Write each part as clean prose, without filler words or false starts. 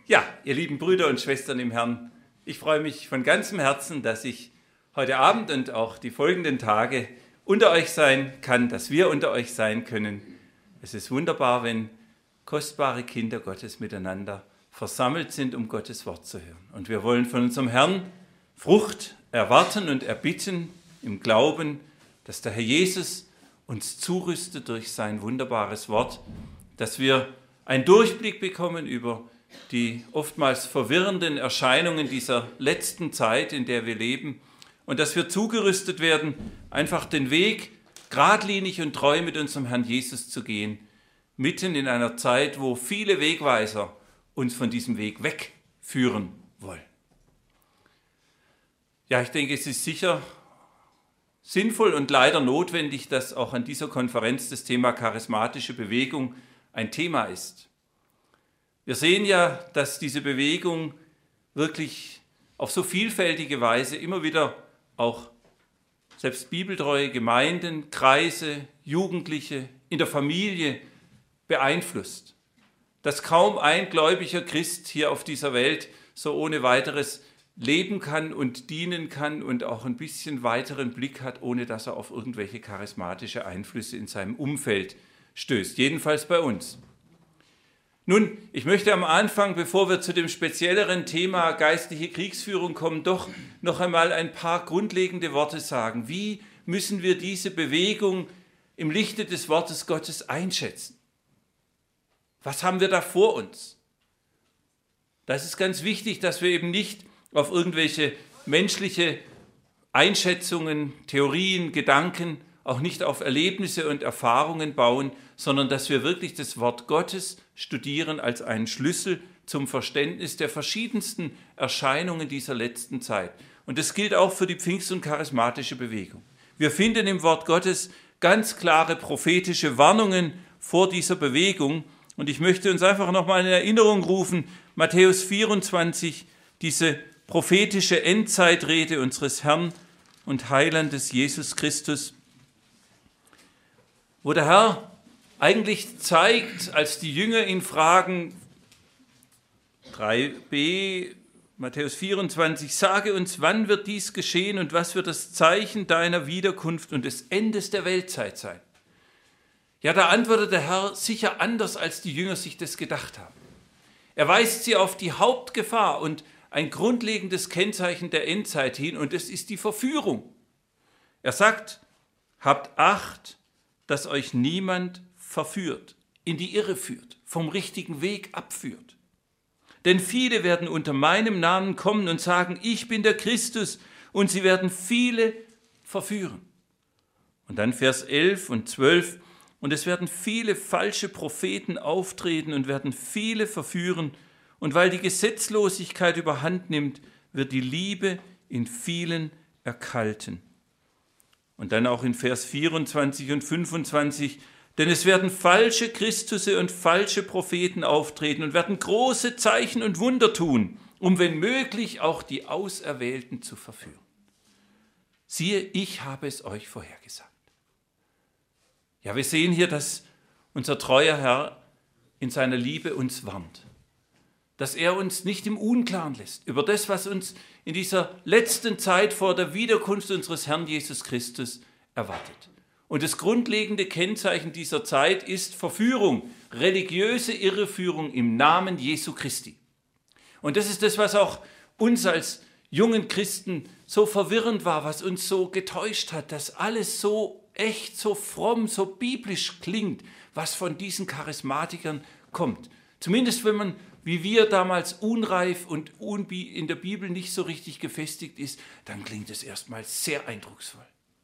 Ja, ihr lieben Brüder und Schwestern im Herrn, ich freue mich von ganzem Herzen, dass ich heute Abend und auch die folgenden Tage unter euch sein kann, dass wir unter euch sein können. Es ist wunderbar, wenn kostbare Kinder Gottes miteinander versammelt sind, um Gottes Wort zu hören. Und wir wollen von unserem Herrn Frucht erwarten und erbitten im Glauben, dass der Herr Jesus uns zurüstet durch sein wunderbares Wort, dass wir einen Durchblick bekommen über die oftmals verwirrenden Erscheinungen dieser letzten Zeit, in der wir leben, und dass wir zugerüstet werden, einfach den Weg geradlinig und treu mit unserem Herrn Jesus zu gehen, mitten in einer Zeit, wo viele Wegweiser uns von diesem Weg wegführen wollen. Ja, ich denke, es ist sicher sinnvoll und leider notwendig, dass auch an dieser Konferenz das Thema charismatische Bewegung ein Thema ist. Wir sehen ja, dass diese Bewegung wirklich auf so vielfältige Weise immer wieder auch selbst bibeltreue Gemeinden, Kreise, Jugendliche in der Familie beeinflusst. Dass kaum ein gläubiger Christ hier auf dieser Welt so ohne weiteres leben kann und dienen kann und auch ein bisschen weiteren Blick hat, ohne dass er auf irgendwelche charismatische Einflüsse in seinem Umfeld stößt. Jedenfalls bei uns. Nun, ich möchte am Anfang, bevor wir zu dem spezielleren Thema geistliche Kriegsführung kommen, doch noch einmal ein paar grundlegende Worte sagen. Wie müssen wir diese Bewegung im Lichte des Wortes Gottes einschätzen? Was haben wir da vor uns? Das ist ganz wichtig, dass wir eben nicht auf irgendwelche menschliche Einschätzungen, Theorien, Gedanken, auch nicht auf Erlebnisse und Erfahrungen bauen, sondern dass wir wirklich das Wort Gottes studieren als einen Schlüssel zum Verständnis der verschiedensten Erscheinungen dieser letzten Zeit. Und das gilt auch für die Pfingst- und charismatische Bewegung. Wir finden im Wort Gottes ganz klare prophetische Warnungen vor dieser Bewegung. Und ich möchte uns einfach nochmal in Erinnerung rufen, Matthäus 24, diese prophetische Endzeitrede unseres Herrn und Heilandes Jesus Christus, wo der Herr eigentlich zeigt, als die Jünger ihn fragen, 3b, Matthäus 24, sage uns, wann wird dies geschehen und was wird das Zeichen deiner Wiederkunft und des Endes der Weltzeit sein? Ja, da antwortet der Herr sicher anders, als die Jünger sich das gedacht haben. Er weist sie auf die Hauptgefahr und ein grundlegendes Kennzeichen der Endzeit hin, und es ist die Verführung. Er sagt, habt Acht, dass euch niemand verführt, in die Irre führt, vom richtigen Weg abführt. Denn viele werden unter meinem Namen kommen und sagen, ich bin der Christus, und sie werden viele verführen. Und dann Vers 11 und 12, und es werden viele falsche Propheten auftreten und werden viele verführen, und weil die Gesetzlosigkeit überhand nimmt, wird die Liebe in vielen erkalten. Und dann auch in Vers 24 und 25, denn es werden falsche Christusse und falsche Propheten auftreten und werden große Zeichen und Wunder tun, um wenn möglich auch die Auserwählten zu verführen. Siehe, ich habe es euch vorhergesagt. Ja, wir sehen hier, dass unser treuer Herr in seiner Liebe uns warnt, dass er uns nicht im Unklaren lässt über das, was uns in dieser letzten Zeit vor der Wiederkunft unseres Herrn Jesus Christus erwartet. Und das grundlegende Kennzeichen dieser Zeit ist Verführung, religiöse Irreführung im Namen Jesu Christi. Und das ist das, was auch uns als jungen Christen so verwirrend war, was uns so getäuscht hat, dass alles so echt, so fromm, so biblisch klingt, was von diesen Charismatikern kommt. Zumindest wenn man, wie wir damals, unreif und in der Bibel nicht so richtig gefestigt ist, dann klingt es erstmal sehr eindrucksvoll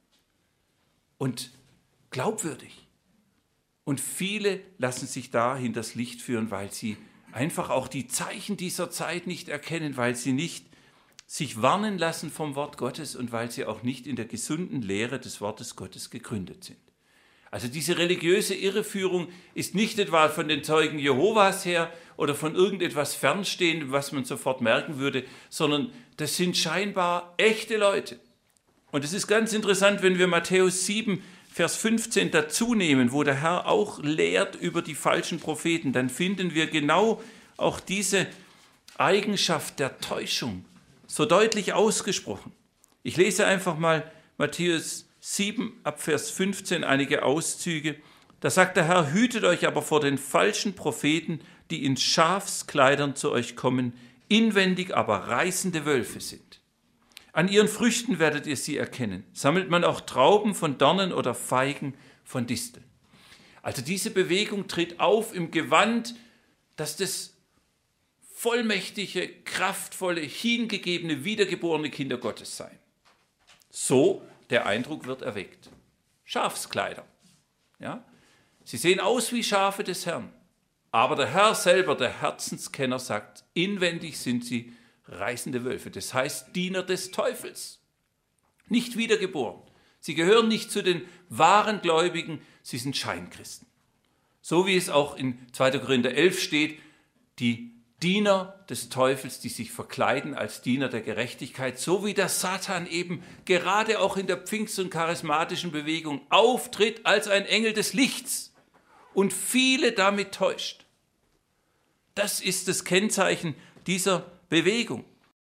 und glaubwürdig. Und viele lassen sich da hinters Licht führen, weil sie einfach auch die Zeichen dieser Zeit nicht erkennen, weil sie nicht sich warnen lassen vom Wort Gottes und weil sie auch nicht in der gesunden Lehre des Wortes Gottes gegründet sind. Also diese religiöse Irreführung ist nicht etwa von den Zeugen Jehovas her oder von irgendetwas Fernstehendem, was man sofort merken würde, sondern das sind scheinbar echte Leute. Und es ist ganz interessant, wenn wir Matthäus 7, Vers 15 dazu nehmen, wo der Herr auch lehrt über die falschen Propheten, dann finden wir genau auch diese Eigenschaft der Täuschung so deutlich ausgesprochen. Ich lese einfach mal Matthäus 7 ab Vers 15 einige Auszüge. Da sagt der Herr: Hütet euch aber vor den falschen Propheten, die in Schafskleidern zu euch kommen, inwendig aber reißende Wölfe sind. An ihren Früchten werdet ihr sie erkennen. Sammelt man auch Trauben von Dornen oder Feigen von Disteln? Also diese Bewegung tritt auf im Gewand, dass das vollmächtige, kraftvolle, hingegebene, wiedergeborene Kinder Gottes seien. So der Eindruck wird erweckt. Schafskleider. Ja? Sie sehen aus wie Schafe des Herrn. Aber der Herr selber, der Herzenskenner, sagt, inwendig sind sie reißende Wölfe. Das heißt Diener des Teufels. Nicht wiedergeboren. Sie gehören nicht zu den wahren Gläubigen, sie sind Scheinchristen. So wie es auch in 2. Korinther 11 steht, die Diener des Teufels, die sich verkleiden als Diener der Gerechtigkeit, so wie der Satan eben gerade auch in der Pfingst- und charismatischen Bewegung auftritt als ein Engel des Lichts und viele damit täuscht. Das ist das Kennzeichen dieser Bewegung.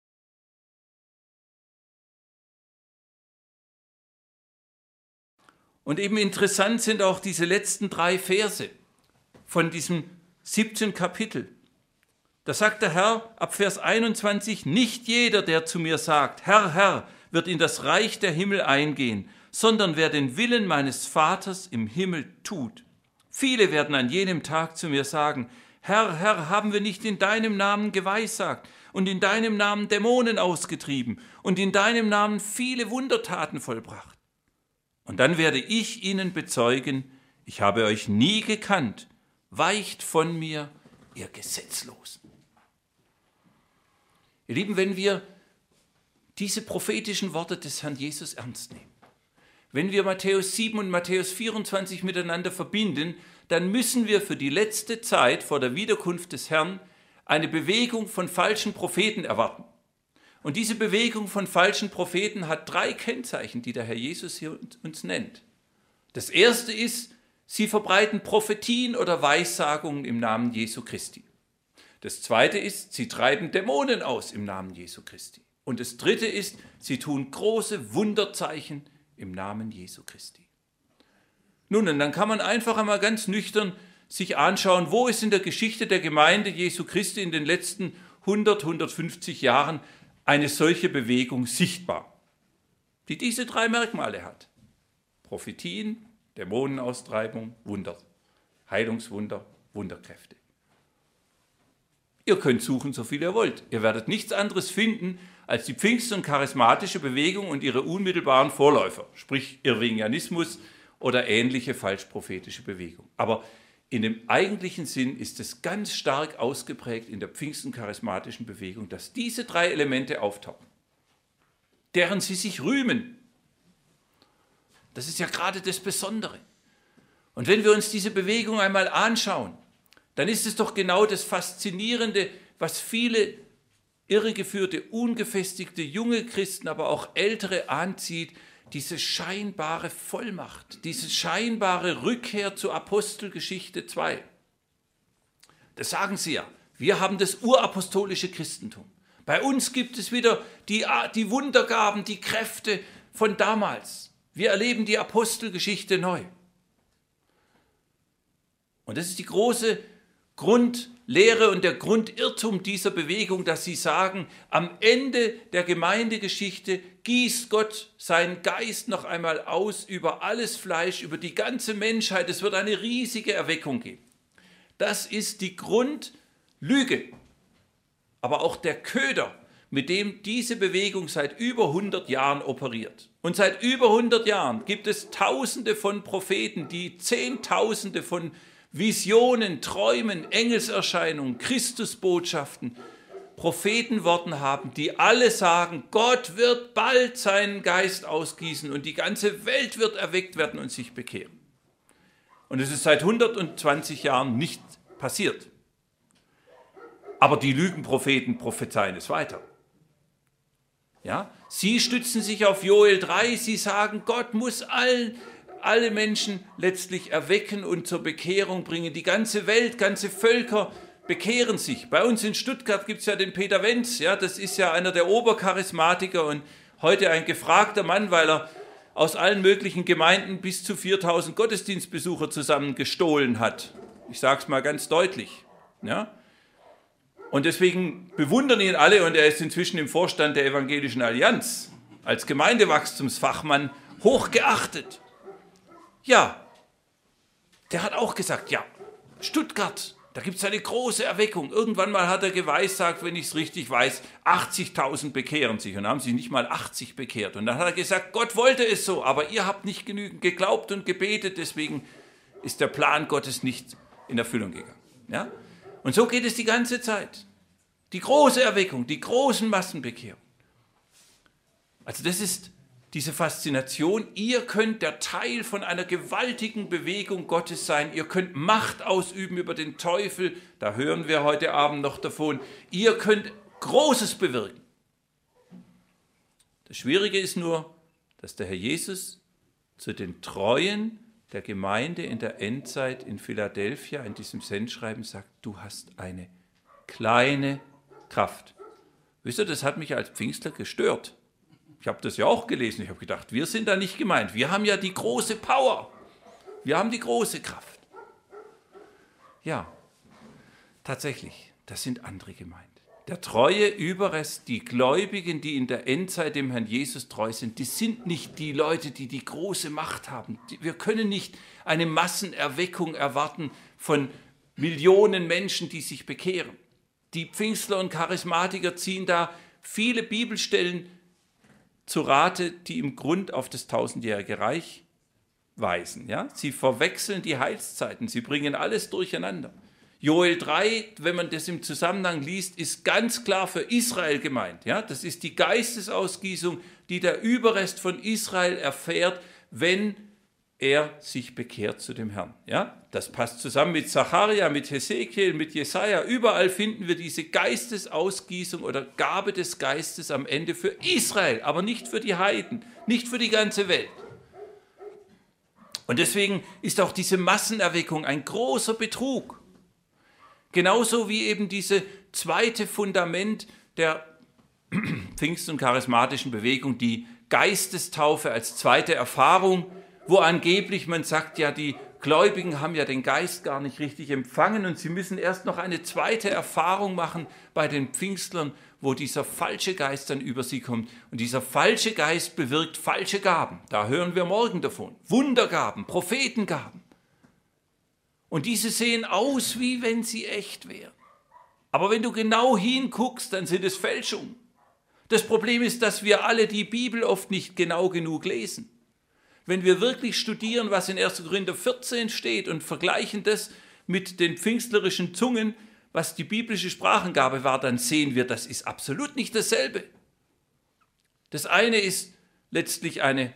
Und eben interessant sind auch diese letzten 3 Verse von diesem 17. Kapitel. Da sagt der Herr ab Vers 21, nicht jeder, der zu mir sagt, Herr, Herr, wird in das Reich der Himmel eingehen, sondern wer den Willen meines Vaters im Himmel tut. Viele werden an jenem Tag zu mir sagen, Herr, Herr, haben wir nicht in deinem Namen geweissagt und in deinem Namen Dämonen ausgetrieben und in deinem Namen viele Wundertaten vollbracht? Und dann werde ich ihnen bezeugen, ich habe euch nie gekannt, weicht von mir, ihr Gesetzlosen. Ihr Lieben, wenn wir diese prophetischen Worte des Herrn Jesus ernst nehmen, wenn wir Matthäus 7 und Matthäus 24 miteinander verbinden, dann müssen wir für die letzte Zeit vor der Wiederkunft des Herrn eine Bewegung von falschen Propheten erwarten. Und diese Bewegung von falschen Propheten hat 3 Kennzeichen, die der Herr Jesus hier uns nennt. Das erste ist, sie verbreiten Prophetien oder Weissagungen im Namen Jesu Christi. Das zweite ist, sie treiben Dämonen aus im Namen Jesu Christi. Und das dritte ist, sie tun große Wunderzeichen im Namen Jesu Christi. Nun, und dann kann man einfach einmal ganz nüchtern sich anschauen, wo ist in der Geschichte der Gemeinde Jesu Christi in den letzten 100, 150 Jahren eine solche Bewegung sichtbar, die diese 3 Merkmale hat. Prophetien, Dämonenaustreibung, Wunder, Heilungswunder, Wunderkräfte. Ihr könnt suchen, so viel ihr wollt. Ihr werdet nichts anderes finden als die Pfingst- und charismatische Bewegung und ihre unmittelbaren Vorläufer, sprich Irvingianismus oder ähnliche falschprophetische Bewegung. Aber in dem eigentlichen Sinn ist es ganz stark ausgeprägt in der Pfingst- und charismatischen Bewegung, dass diese 3 Elemente auftauchen, deren sie sich rühmen. Das ist ja gerade das Besondere. Und wenn wir uns diese Bewegung einmal anschauen, dann ist es doch genau das Faszinierende, was viele irregeführte, ungefestigte junge Christen, aber auch ältere anzieht, diese scheinbare Vollmacht, diese scheinbare Rückkehr zur Apostelgeschichte 2. Das sagen sie ja. Wir haben das urapostolische Christentum. Bei uns gibt es wieder die Wundergaben, die Kräfte von damals. Wir erleben die Apostelgeschichte neu. Und das ist die große Grundlehre und der Grundirrtum dieser Bewegung, dass sie sagen, am Ende der Gemeindegeschichte gießt Gott seinen Geist noch einmal aus über alles Fleisch, über die ganze Menschheit. Es wird eine riesige Erweckung geben. Das ist die Grundlüge, aber auch der Köder, mit dem diese Bewegung seit über 100 Jahren operiert. Und seit über 100 Jahren gibt es Tausende von Propheten, die Zehntausende von Visionen, Träumen, Engelserscheinungen, Christusbotschaften, Prophetenworten haben, die alle sagen, Gott wird bald seinen Geist ausgießen und die ganze Welt wird erweckt werden und sich bekehren. Und es ist seit 120 Jahren nicht passiert. Aber die Lügenpropheten prophezeien es weiter. Ja? Sie stützen sich auf Joel 3, sie sagen, Gott muss alle Menschen letztlich erwecken und zur Bekehrung bringen, die ganze Welt, ganze Völker bekehren sich. Bei uns in Stuttgart gibt es ja den Peter Wenz, ja, das ist ja einer der Obercharismatiker und heute ein gefragter Mann, weil er aus allen möglichen Gemeinden bis zu 4.000 Gottesdienstbesucher zusammen gestohlen hat. Ich sage es mal ganz deutlich. Ja. Und deswegen bewundern ihn alle und er ist inzwischen im Vorstand der Evangelischen Allianz als Gemeindewachstumsfachmann hochgeachtet. Ja, der hat auch gesagt, ja, Stuttgart, da gibt es eine große Erweckung. Irgendwann mal hat er geweissagt, wenn ich es richtig weiß, 80.000 bekehren sich und haben sich nicht mal 80 bekehrt. Und dann hat er gesagt, Gott wollte es so, aber ihr habt nicht genügend geglaubt und gebetet, deswegen ist der Plan Gottes nicht in Erfüllung gegangen. Ja? Und so geht es die ganze Zeit. Die große Erweckung, die großen Massenbekehrungen. Also das ist diese Faszination, ihr könnt der Teil von einer gewaltigen Bewegung Gottes sein, ihr könnt Macht ausüben über den Teufel, da hören wir heute Abend noch davon, ihr könnt Großes bewirken. Das Schwierige ist nur, dass der Herr Jesus zu den Treuen der Gemeinde in der Endzeit in Philadelphia in diesem Sendschreiben sagt, du hast eine kleine Kraft. Wisst ihr, das hat mich als Pfingstler gestört. Ich habe das ja auch gelesen. Ich habe gedacht, wir sind da nicht gemeint. Wir haben ja die große Power. Wir haben die große Kraft. Ja, tatsächlich, das sind andere gemeint. Der treue Überrest, die Gläubigen, die in der Endzeit dem Herrn Jesus treu sind, die sind nicht die Leute, die die große Macht haben. Wir können nicht eine Massenerweckung erwarten von Millionen Menschen, die sich bekehren. Die Pfingstler und Charismatiker ziehen da viele Bibelstellen zu Rate, die im Grund auf das 1000-jährige Reich weisen. Ja? Sie verwechseln die Heilszeiten, sie bringen alles durcheinander. Joel 3, wenn man das im Zusammenhang liest, ist ganz klar für Israel gemeint. Ja? Das ist die Geistesausgießung, die der Überrest von Israel erfährt, wenn er sich bekehrt zu dem Herrn. Ja? Das passt zusammen mit Zacharia, mit Hesekiel, mit Jesaja. Überall finden wir diese Geistesausgießung oder Gabe des Geistes am Ende für Israel, aber nicht für die Heiden, nicht für die ganze Welt. Und deswegen ist auch diese Massenerweckung ein großer Betrug. Genauso wie eben diese zweite Fundament der Pfingst- und charismatischen Bewegung, die Geistestaufe als zweite Erfahrung, wo angeblich man sagt, ja, die Gläubigen haben ja den Geist gar nicht richtig empfangen und sie müssen erst noch eine zweite Erfahrung machen bei den Pfingstlern, wo dieser falsche Geist dann über sie kommt. Und dieser falsche Geist bewirkt falsche Gaben. Da hören wir morgen davon. Wundergaben, Prophetengaben. Und diese sehen aus, wie wenn sie echt wären. Aber wenn du genau hinguckst, dann sind es Fälschungen. Das Problem ist, dass wir alle die Bibel oft nicht genau genug lesen. Wenn wir wirklich studieren, was in 1. Korinther 14 steht und vergleichen das mit den pfingstlerischen Zungen, was die biblische Sprachengabe war, dann sehen wir, das ist absolut nicht dasselbe. Das eine ist letztlich ein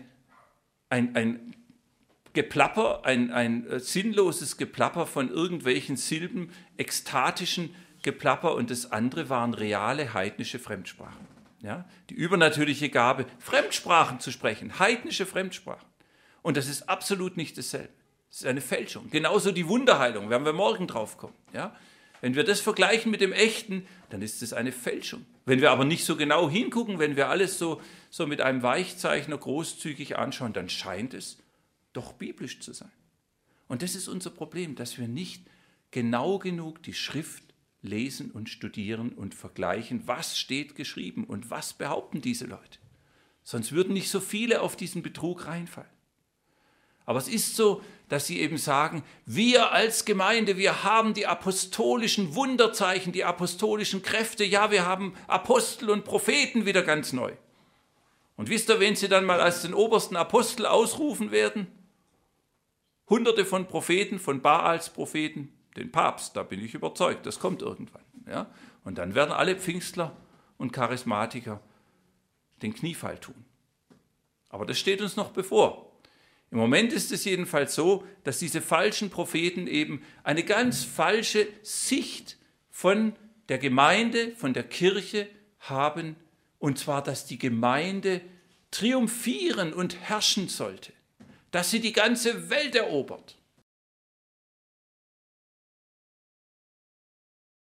Geplapper, ein sinnloses Geplapper von irgendwelchen Silben, ekstatischen Geplapper, und das andere waren reale heidnische Fremdsprachen. Ja? Die übernatürliche Gabe, Fremdsprachen zu sprechen, heidnische Fremdsprachen. Und das ist absolut nicht dasselbe. Das ist eine Fälschung. Genauso die Wunderheilung, werden wir morgen drauf kommen. Ja? Wenn wir das vergleichen mit dem Echten, dann ist es eine Fälschung. Wenn wir aber nicht so genau hingucken, wenn wir alles so mit einem Weichzeichner großzügig anschauen, dann scheint es doch biblisch zu sein. Und das ist unser Problem, dass wir nicht genau genug die Schrift lesen und studieren und vergleichen, was steht geschrieben und was behaupten diese Leute. Sonst würden nicht so viele auf diesen Betrug reinfallen. Aber es ist so, dass sie eben sagen, wir als Gemeinde, wir haben die apostolischen Wunderzeichen, die apostolischen Kräfte, ja, wir haben Apostel und Propheten wieder ganz neu. Und wisst ihr, wen sie dann mal als den obersten Apostel ausrufen werden? Hunderte von Propheten, von Baals Propheten, den Papst, da bin ich überzeugt, das kommt irgendwann. Ja? Und dann werden alle Pfingstler und Charismatiker den Kniefall tun. Aber das steht uns noch bevor. Im Moment ist es jedenfalls so, dass diese falschen Propheten eben eine ganz falsche Sicht von der Gemeinde, von der Kirche haben, und zwar, dass die Gemeinde triumphieren und herrschen sollte, dass sie die ganze Welt erobert.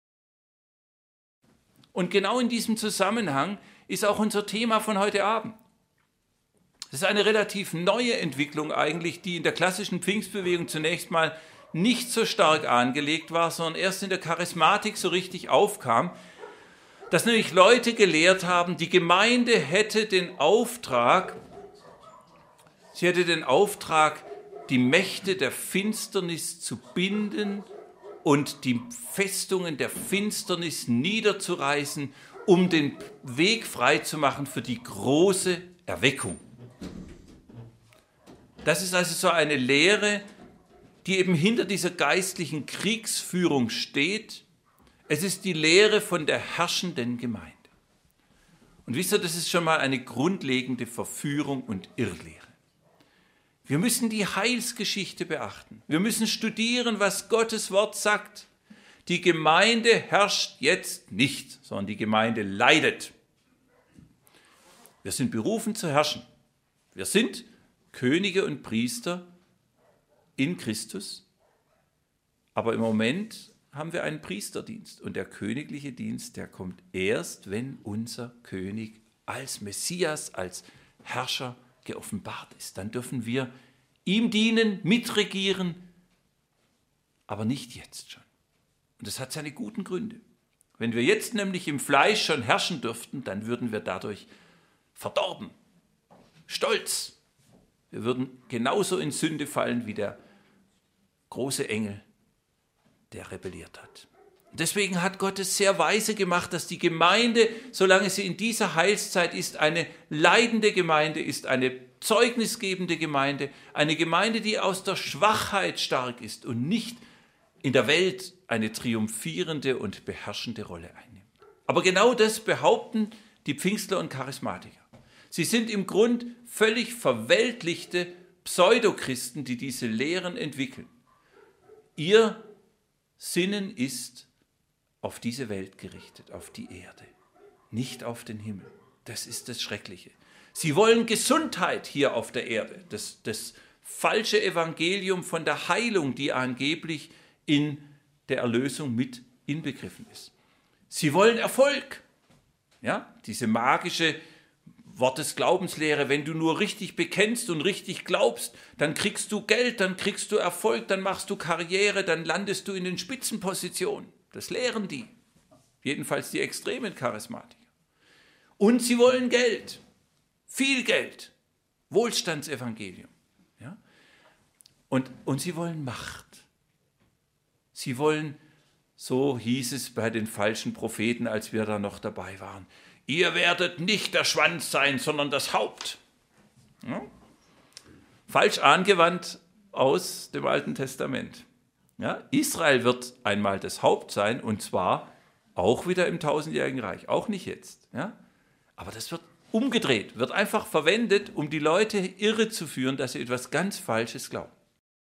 Und genau in diesem Zusammenhang ist auch unser Thema von heute Abend. Das ist eine relativ neue Entwicklung eigentlich, die in der klassischen Pfingstbewegung zunächst mal nicht so stark angelegt war, sondern erst in der Charismatik so richtig aufkam, dass nämlich Leute gelehrt haben, die Gemeinde hätte den Auftrag, die Mächte der Finsternis zu binden und die Festungen der Finsternis niederzureißen, um den Weg freizumachen für die große Erweckung. Das ist also so eine Lehre, die eben hinter dieser geistlichen Kriegsführung steht. Es ist die Lehre von der herrschenden Gemeinde. Und wisst ihr, das ist schon mal eine grundlegende Verführung und Irrlehre. Wir müssen die Heilsgeschichte beachten. Wir müssen studieren, was Gottes Wort sagt. Die Gemeinde herrscht jetzt nicht, sondern die Gemeinde leidet. Wir sind berufen zu herrschen. Wir sind Könige und Priester in Christus, aber im Moment haben wir einen Priesterdienst und der königliche Dienst, der kommt erst, wenn unser König als Messias, als Herrscher geoffenbart ist. Dann dürfen wir ihm dienen, mitregieren, aber nicht jetzt schon. Und das hat seine guten Gründe. Wenn wir jetzt nämlich im Fleisch schon herrschen dürften, dann würden wir dadurch verdorben, stolz. Wir würden genauso in Sünde fallen wie der große Engel, der rebelliert hat. Deswegen hat Gott es sehr weise gemacht, dass die Gemeinde, solange sie in dieser Heilszeit ist, eine leidende Gemeinde ist, eine zeugnisgebende Gemeinde, eine Gemeinde, die aus der Schwachheit stark ist und nicht in der Welt eine triumphierende und beherrschende Rolle einnimmt. Aber genau das behaupten die Pfingstler und Charismatiker. Sie sind im Grund völlig verweltlichte Pseudochristen, die diese Lehren entwickeln. Ihr Sinnen ist auf diese Welt gerichtet, auf die Erde, nicht auf den Himmel. Das ist das Schreckliche. Sie wollen Gesundheit hier auf der Erde, das falsche Evangelium von der Heilung, die angeblich in der Erlösung mit inbegriffen ist. Sie wollen Erfolg, ja, diese magische Wort des Glaubenslehre, wenn du nur richtig bekennst und richtig glaubst, dann kriegst du Geld, dann kriegst du Erfolg, dann machst du Karriere, dann landest du in den Spitzenpositionen. Das lehren die, jedenfalls die extremen Charismatiker. Und sie wollen Geld, viel Geld, Wohlstandsevangelium. Ja? Und sie wollen Macht. Sie wollen, so hieß es bei den falschen Propheten, als wir da noch dabei waren, ihr werdet nicht der Schwanz sein, sondern das Haupt. Ja? Falsch angewandt aus dem Alten Testament. Ja? Israel wird einmal das Haupt sein, und zwar auch wieder im 1000-jährigen Reich, auch nicht jetzt. Ja? Aber das wird umgedreht, wird einfach verwendet, um die Leute irre zu führen, dass sie etwas ganz Falsches glauben.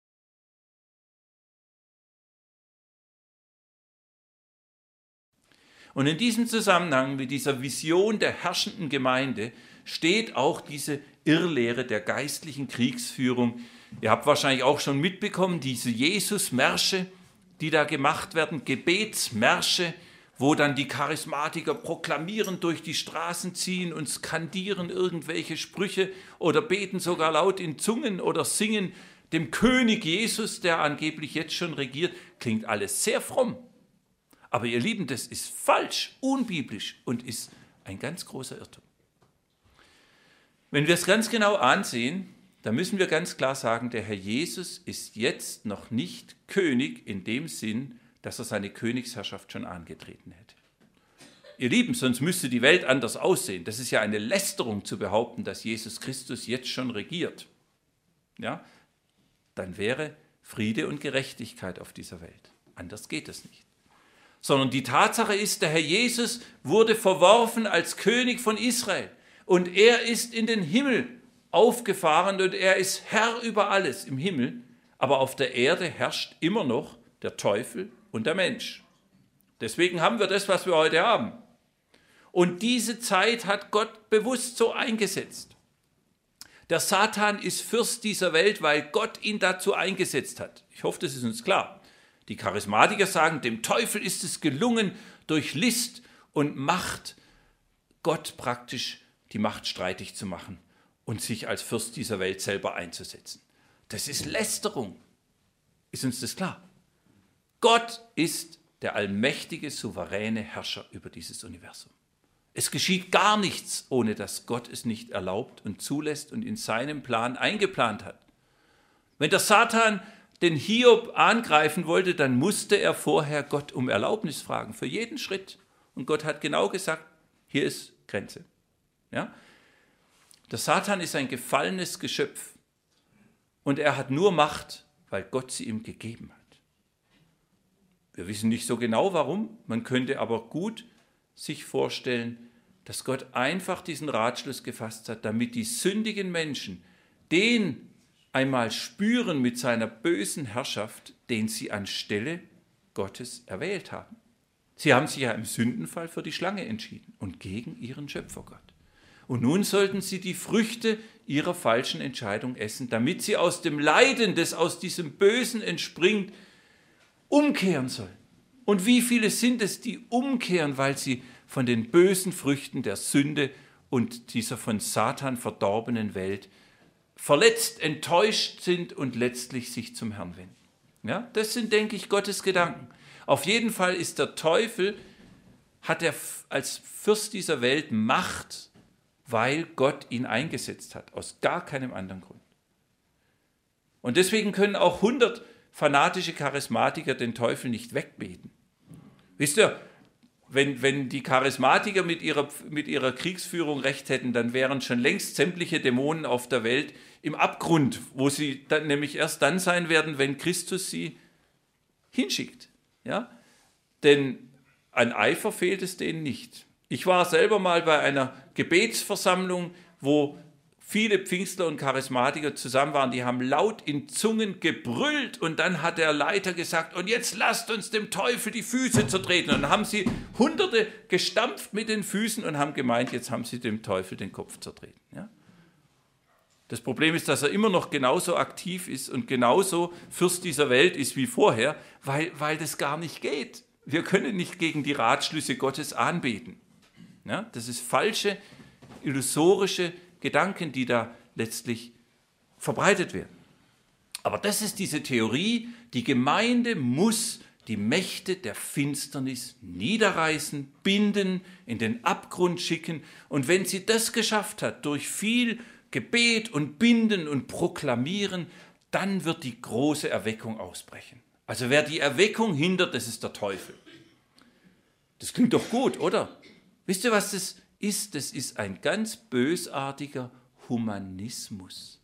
Und in diesem Zusammenhang mit dieser Vision der herrschenden Gemeinde steht auch diese Irrlehre der geistlichen Kriegsführung. Ihr habt wahrscheinlich auch schon mitbekommen, diese Jesus-Märsche, die da gemacht werden, Gebetsmärsche, wo dann die Charismatiker proklamierend durch die Straßen ziehen und skandieren irgendwelche Sprüche oder beten sogar laut in Zungen oder singen dem König Jesus, der angeblich jetzt schon regiert. Klingt alles sehr fromm. Aber ihr Lieben, das ist falsch, unbiblisch und ist ein ganz großer Irrtum. Wenn wir es ganz genau ansehen, dann müssen wir ganz klar sagen, der Herr Jesus ist jetzt noch nicht König in dem Sinn, dass er seine Königsherrschaft schon angetreten hätte. Ihr Lieben, sonst müsste die Welt anders aussehen. Das ist ja eine Lästerung zu behaupten, dass Jesus Christus jetzt schon regiert. Ja? Dann wäre Friede und Gerechtigkeit auf dieser Welt. Anders geht es nicht. Sondern die Tatsache ist, der Herr Jesus wurde verworfen als König von Israel und er ist in den Himmel aufgefahren und er ist Herr über alles im Himmel, aber auf der Erde herrscht immer noch der Teufel und der Mensch. Deswegen haben wir das, was wir heute haben. Und diese Zeit hat Gott bewusst so eingesetzt. Der Satan ist Fürst dieser Welt, weil Gott ihn dazu eingesetzt hat. Ich hoffe, das ist uns klar. Die Charismatiker sagen, dem Teufel ist es gelungen, durch List und Macht, Gott praktisch die Macht streitig zu machen und sich als Fürst dieser Welt selber einzusetzen. Das ist Lästerung. Ist uns das klar? Gott ist der allmächtige, souveräne Herrscher über dieses Universum. Es geschieht gar nichts, ohne dass Gott es nicht erlaubt und zulässt und in seinem Plan eingeplant hat. Wenn der Satan den Hiob angreifen wollte, dann musste er vorher Gott um Erlaubnis fragen, für jeden Schritt. Und Gott hat genau gesagt, hier ist Grenze. Ja? Der Satan ist ein gefallenes Geschöpf und er hat nur Macht, weil Gott sie ihm gegeben hat. Wir wissen nicht so genau warum, man könnte aber gut sich vorstellen, dass Gott einfach diesen Ratschluss gefasst hat, damit die sündigen Menschen den einmal spüren mit seiner bösen Herrschaft, den sie anstelle Gottes erwählt haben. Sie haben sich ja im Sündenfall für die Schlange entschieden und gegen ihren Schöpfergott. Und nun sollten sie die Früchte ihrer falschen Entscheidung essen, damit sie aus dem Leiden, das aus diesem Bösen entspringt, umkehren sollen. Und wie viele sind es, die umkehren, weil sie von den bösen Früchten der Sünde und dieser von Satan verdorbenen Welt verletzt, enttäuscht sind und letztlich sich zum Herrn wenden. Ja, das sind, denke ich, Gottes Gedanken. Auf jeden Fall ist der Teufel, hat er als Fürst dieser Welt Macht, weil Gott ihn eingesetzt hat, aus gar keinem anderen Grund. Und deswegen können auch 100 fanatische Charismatiker den Teufel nicht wegbeten. Wisst ihr, wenn die Charismatiker mit ihrer Kriegsführung recht hätten, dann wären schon längst sämtliche Dämonen auf der Welt im Abgrund, wo sie dann nämlich erst dann sein werden, wenn Christus sie hinschickt. Ja? Denn an Eifer fehlt es denen nicht. Ich war selber mal bei einer Gebetsversammlung, wo viele Pfingstler und Charismatiker zusammen waren, die haben laut in Zungen gebrüllt und dann hat der Leiter gesagt, und jetzt lasst uns dem Teufel die Füße zertreten. Und dann haben sie Hunderte gestampft mit den Füßen und haben gemeint, jetzt haben sie dem Teufel den Kopf zertreten. Ja? Das Problem ist, dass er immer noch genauso aktiv ist und genauso Fürst dieser Welt ist wie vorher, weil das gar nicht geht. Wir können nicht gegen die Ratschlüsse Gottes anbeten. Ja? Das ist falsche, illusorische Gedanken, die da letztlich verbreitet werden. Aber das ist diese Theorie, die Gemeinde muss die Mächte der Finsternis niederreißen, binden, in den Abgrund schicken. Und wenn sie das geschafft hat, durch viel Gebet und Binden und Proklamieren, dann wird die große Erweckung ausbrechen. Also wer die Erweckung hindert, das ist der Teufel. Das klingt doch gut, oder? Wisst ihr, was das ist? Das ist ein ganz bösartiger Humanismus.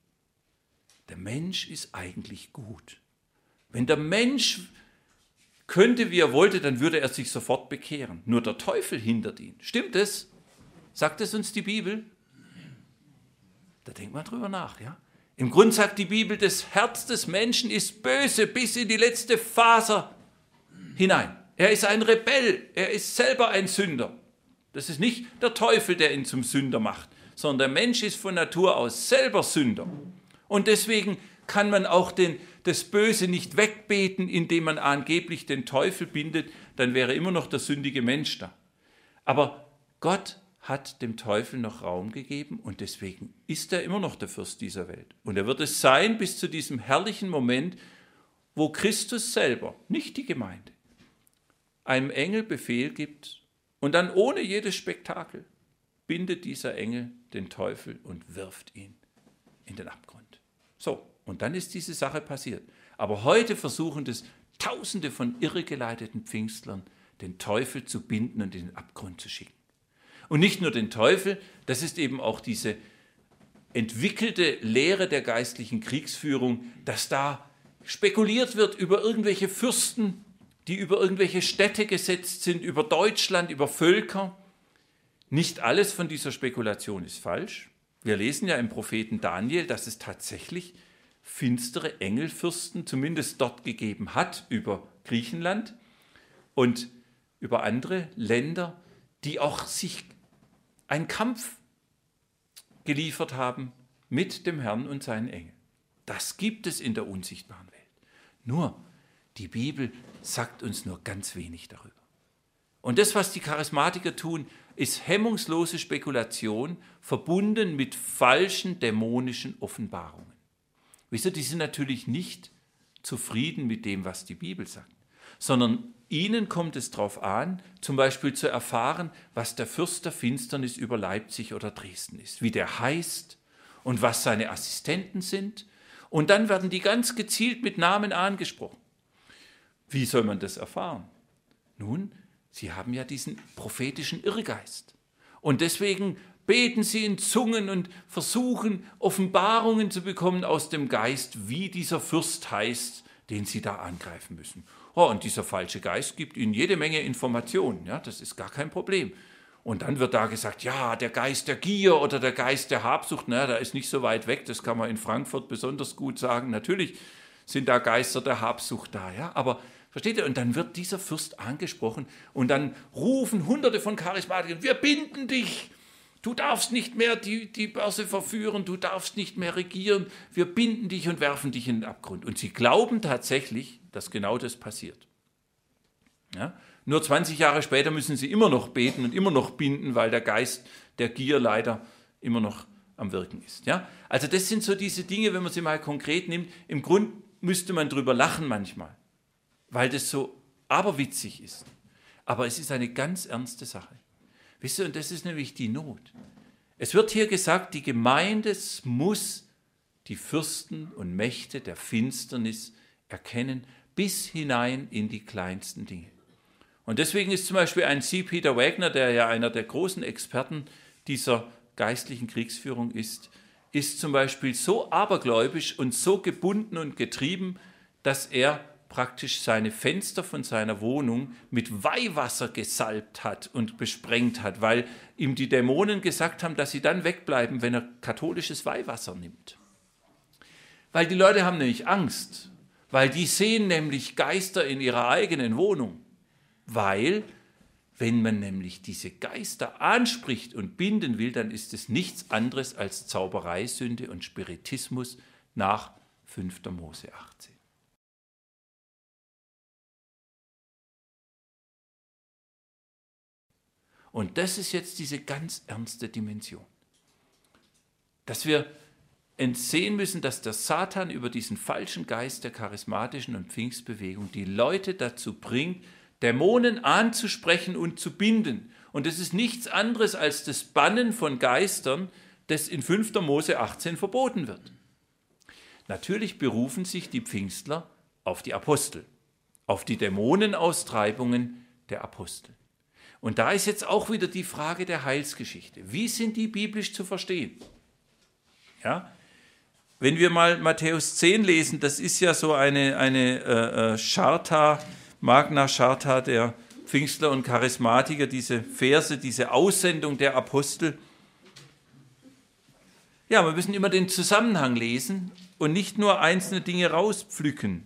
Der Mensch ist eigentlich gut. Wenn der Mensch könnte, wie er wollte, dann würde er sich sofort bekehren. Nur der Teufel hindert ihn. Stimmt es? Sagt es uns die Bibel? Da denkt man drüber nach, ja? Im Grunde sagt die Bibel, das Herz des Menschen ist böse bis in die letzte Faser hinein. Er ist ein Rebell, er ist selber ein Sünder. Das ist nicht der Teufel, der ihn zum Sünder macht, sondern der Mensch ist von Natur aus selber Sünder. Und deswegen kann man auch das Böse nicht wegbeten, indem man angeblich den Teufel bindet, dann wäre immer noch der sündige Mensch da. Aber Gott hat dem Teufel noch Raum gegeben und deswegen ist er immer noch der Fürst dieser Welt. Und er wird es sein bis zu diesem herrlichen Moment, wo Christus selber, nicht die Gemeinde, einem Engel Befehl gibt, und dann ohne jedes Spektakel bindet dieser Engel den Teufel und wirft ihn in den Abgrund. So, und dann ist diese Sache passiert. Aber heute versuchen das Tausende von irregeleiteten Pfingstlern, den Teufel zu binden und in den Abgrund zu schicken. Und nicht nur den Teufel, das ist eben auch diese entwickelte Lehre der geistlichen Kriegsführung, dass da spekuliert wird über irgendwelche Fürsten, die über irgendwelche Städte gesetzt sind, über Deutschland, über Völker. Nicht alles von dieser Spekulation ist falsch. Wir lesen ja im Propheten Daniel, dass es tatsächlich finstere Engelfürsten zumindest dort gegeben hat, über Griechenland und über andere Länder, die auch sich einen Kampf geliefert haben mit dem Herrn und seinen Engeln. Das gibt es in der unsichtbaren Welt. Nur, die Bibel sagt uns nur ganz wenig darüber. Und das, was die Charismatiker tun, ist hemmungslose Spekulation, verbunden mit falschen dämonischen Offenbarungen. Wisst ihr, die sind natürlich nicht zufrieden mit dem, was die Bibel sagt, sondern ihnen kommt es darauf an, zum Beispiel zu erfahren, was der Fürst der Finsternis über Leipzig oder Dresden ist, wie der heißt und was seine Assistenten sind. Und dann werden die ganz gezielt mit Namen angesprochen. Wie soll man das erfahren? Nun, sie haben ja diesen prophetischen Irrgeist. Und deswegen beten sie in Zungen und versuchen, Offenbarungen zu bekommen aus dem Geist, wie dieser Fürst heißt, den sie da angreifen müssen. Oh, und dieser falsche Geist gibt ihnen jede Menge Informationen. Ja, das ist gar kein Problem. Und dann wird da gesagt, ja, der Geist der Gier oder der Geist der Habsucht, na, der ist nicht so weit weg, das kann man in Frankfurt besonders gut sagen. Natürlich sind da Geister der Habsucht da, ja, aber versteht ihr? Und dann wird dieser Fürst angesprochen und dann rufen Hunderte von Charismatikern, wir binden dich, du darfst nicht mehr die Börse verführen, du darfst nicht mehr regieren, wir binden dich und werfen dich in den Abgrund. Und sie glauben tatsächlich, dass genau das passiert. Ja? Nur 20 Jahre später müssen sie immer noch beten und immer noch binden, weil der Geist der Gier leider immer noch am Wirken ist. Ja? Also das sind so diese Dinge, wenn man sie mal konkret nimmt, im Grund müsste man drüber lachen manchmal, weil das so aberwitzig ist. Aber es ist eine ganz ernste Sache. Wisst ihr, und das ist nämlich die Not. Es wird hier gesagt, die Gemeinde muss die Fürsten und Mächte der Finsternis erkennen, bis hinein in die kleinsten Dinge. Und deswegen ist zum Beispiel ein C. Peter Wagner, der ja einer der großen Experten dieser geistlichen Kriegsführung ist zum Beispiel so abergläubisch und so gebunden und getrieben, dass er praktisch seine Fenster von seiner Wohnung mit Weihwasser gesalbt hat und besprengt hat, weil ihm die Dämonen gesagt haben, dass sie dann wegbleiben, wenn er katholisches Weihwasser nimmt. Weil die Leute haben nämlich Angst, weil die sehen nämlich Geister in ihrer eigenen Wohnung. Weil, wenn man nämlich diese Geister anspricht und binden will, dann ist es nichts anderes als Zaubereisünde und Spiritismus nach 5. Mose 18. Und das ist jetzt diese ganz ernste Dimension, dass wir sehen müssen, dass der Satan über diesen falschen Geist der charismatischen und Pfingstbewegung die Leute dazu bringt, Dämonen anzusprechen und zu binden. Und das ist nichts anderes als das Bannen von Geistern, das in 5. Mose 18 verboten wird. Natürlich berufen sich die Pfingstler auf die Apostel, auf die Dämonenaustreibungen der Apostel. Und da ist jetzt auch wieder die Frage der Heilsgeschichte. Wie sind die biblisch zu verstehen? Ja? Wenn wir mal Matthäus 10 lesen, das ist ja so eine Charta, Magna Charta der Pfingstler und Charismatiker, diese Verse, diese Aussendung der Apostel. Ja, wir müssen immer den Zusammenhang lesen und nicht nur einzelne Dinge rauspflücken.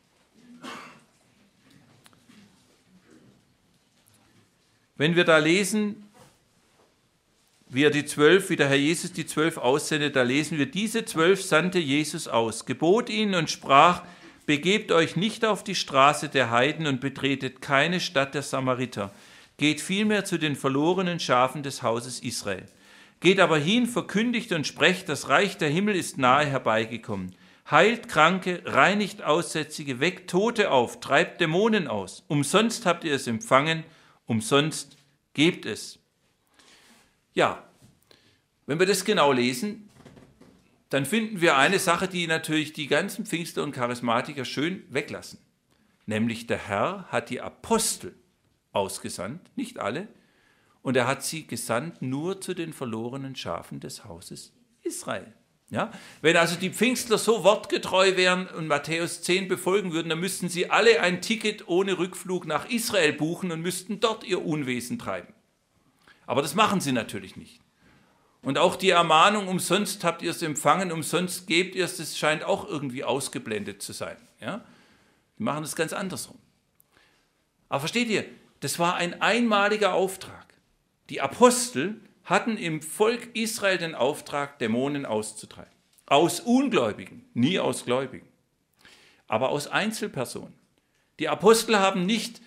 Wenn wir da lesen, wie der Herr Jesus die 12 aussendet, da lesen wir, diese 12 sandte Jesus aus, gebot ihnen und sprach, begebt euch nicht auf die Straße der Heiden und betretet keine Stadt der Samariter. Geht vielmehr zu den verlorenen Schafen des Hauses Israel. Geht aber hin, verkündigt und sprecht, das Reich der Himmel ist nahe herbeigekommen. Heilt Kranke, reinigt Aussätzige, weckt Tote auf, treibt Dämonen aus. Umsonst habt ihr es empfangen, umsonst gebt es. Ja, wenn wir das genau lesen, dann finden wir eine Sache, die natürlich die ganzen Pfingstler und Charismatiker schön weglassen. Nämlich der Herr hat die Apostel ausgesandt, nicht alle, und er hat sie gesandt nur zu den verlorenen Schafen des Hauses Israel. Ja? Wenn also die Pfingstler so wortgetreu wären und Matthäus 10 befolgen würden, dann müssten sie alle ein Ticket ohne Rückflug nach Israel buchen und müssten dort ihr Unwesen treiben. Aber das machen sie natürlich nicht. Und auch die Ermahnung, umsonst habt ihr es empfangen, umsonst gebt ihr es, das scheint auch irgendwie ausgeblendet zu sein. Ja? Die machen das ganz andersrum. Aber versteht ihr, das war ein einmaliger Auftrag. Die Apostel hatten im Volk Israel den Auftrag, Dämonen auszutreiben. Aus Ungläubigen, nie aus Gläubigen, aber aus Einzelpersonen. Die Apostel haben nicht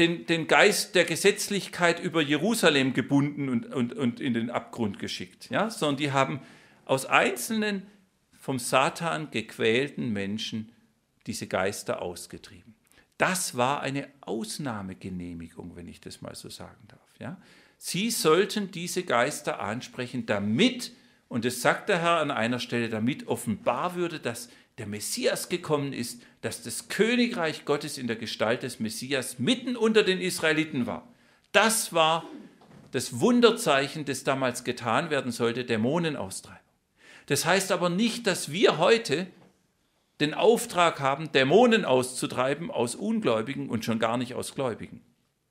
den Geist der Gesetzlichkeit über Jerusalem gebunden und in den Abgrund geschickt, ja? Sondern die haben aus einzelnen vom Satan gequälten Menschen diese Geister ausgetrieben. Das war eine Ausnahmegenehmigung, wenn ich das mal so sagen darf. Ja? Sie sollten diese Geister ansprechen, damit, und das sagt der Herr an einer Stelle, damit offenbar würde, dass der Messias gekommen ist, dass das Königreich Gottes in der Gestalt des Messias mitten unter den Israeliten war. Das war das Wunderzeichen, das damals getan werden sollte, Dämonenaustreibung. Das heißt aber nicht, dass wir heute den Auftrag haben, Dämonen auszutreiben aus Ungläubigen und schon gar nicht aus Gläubigen.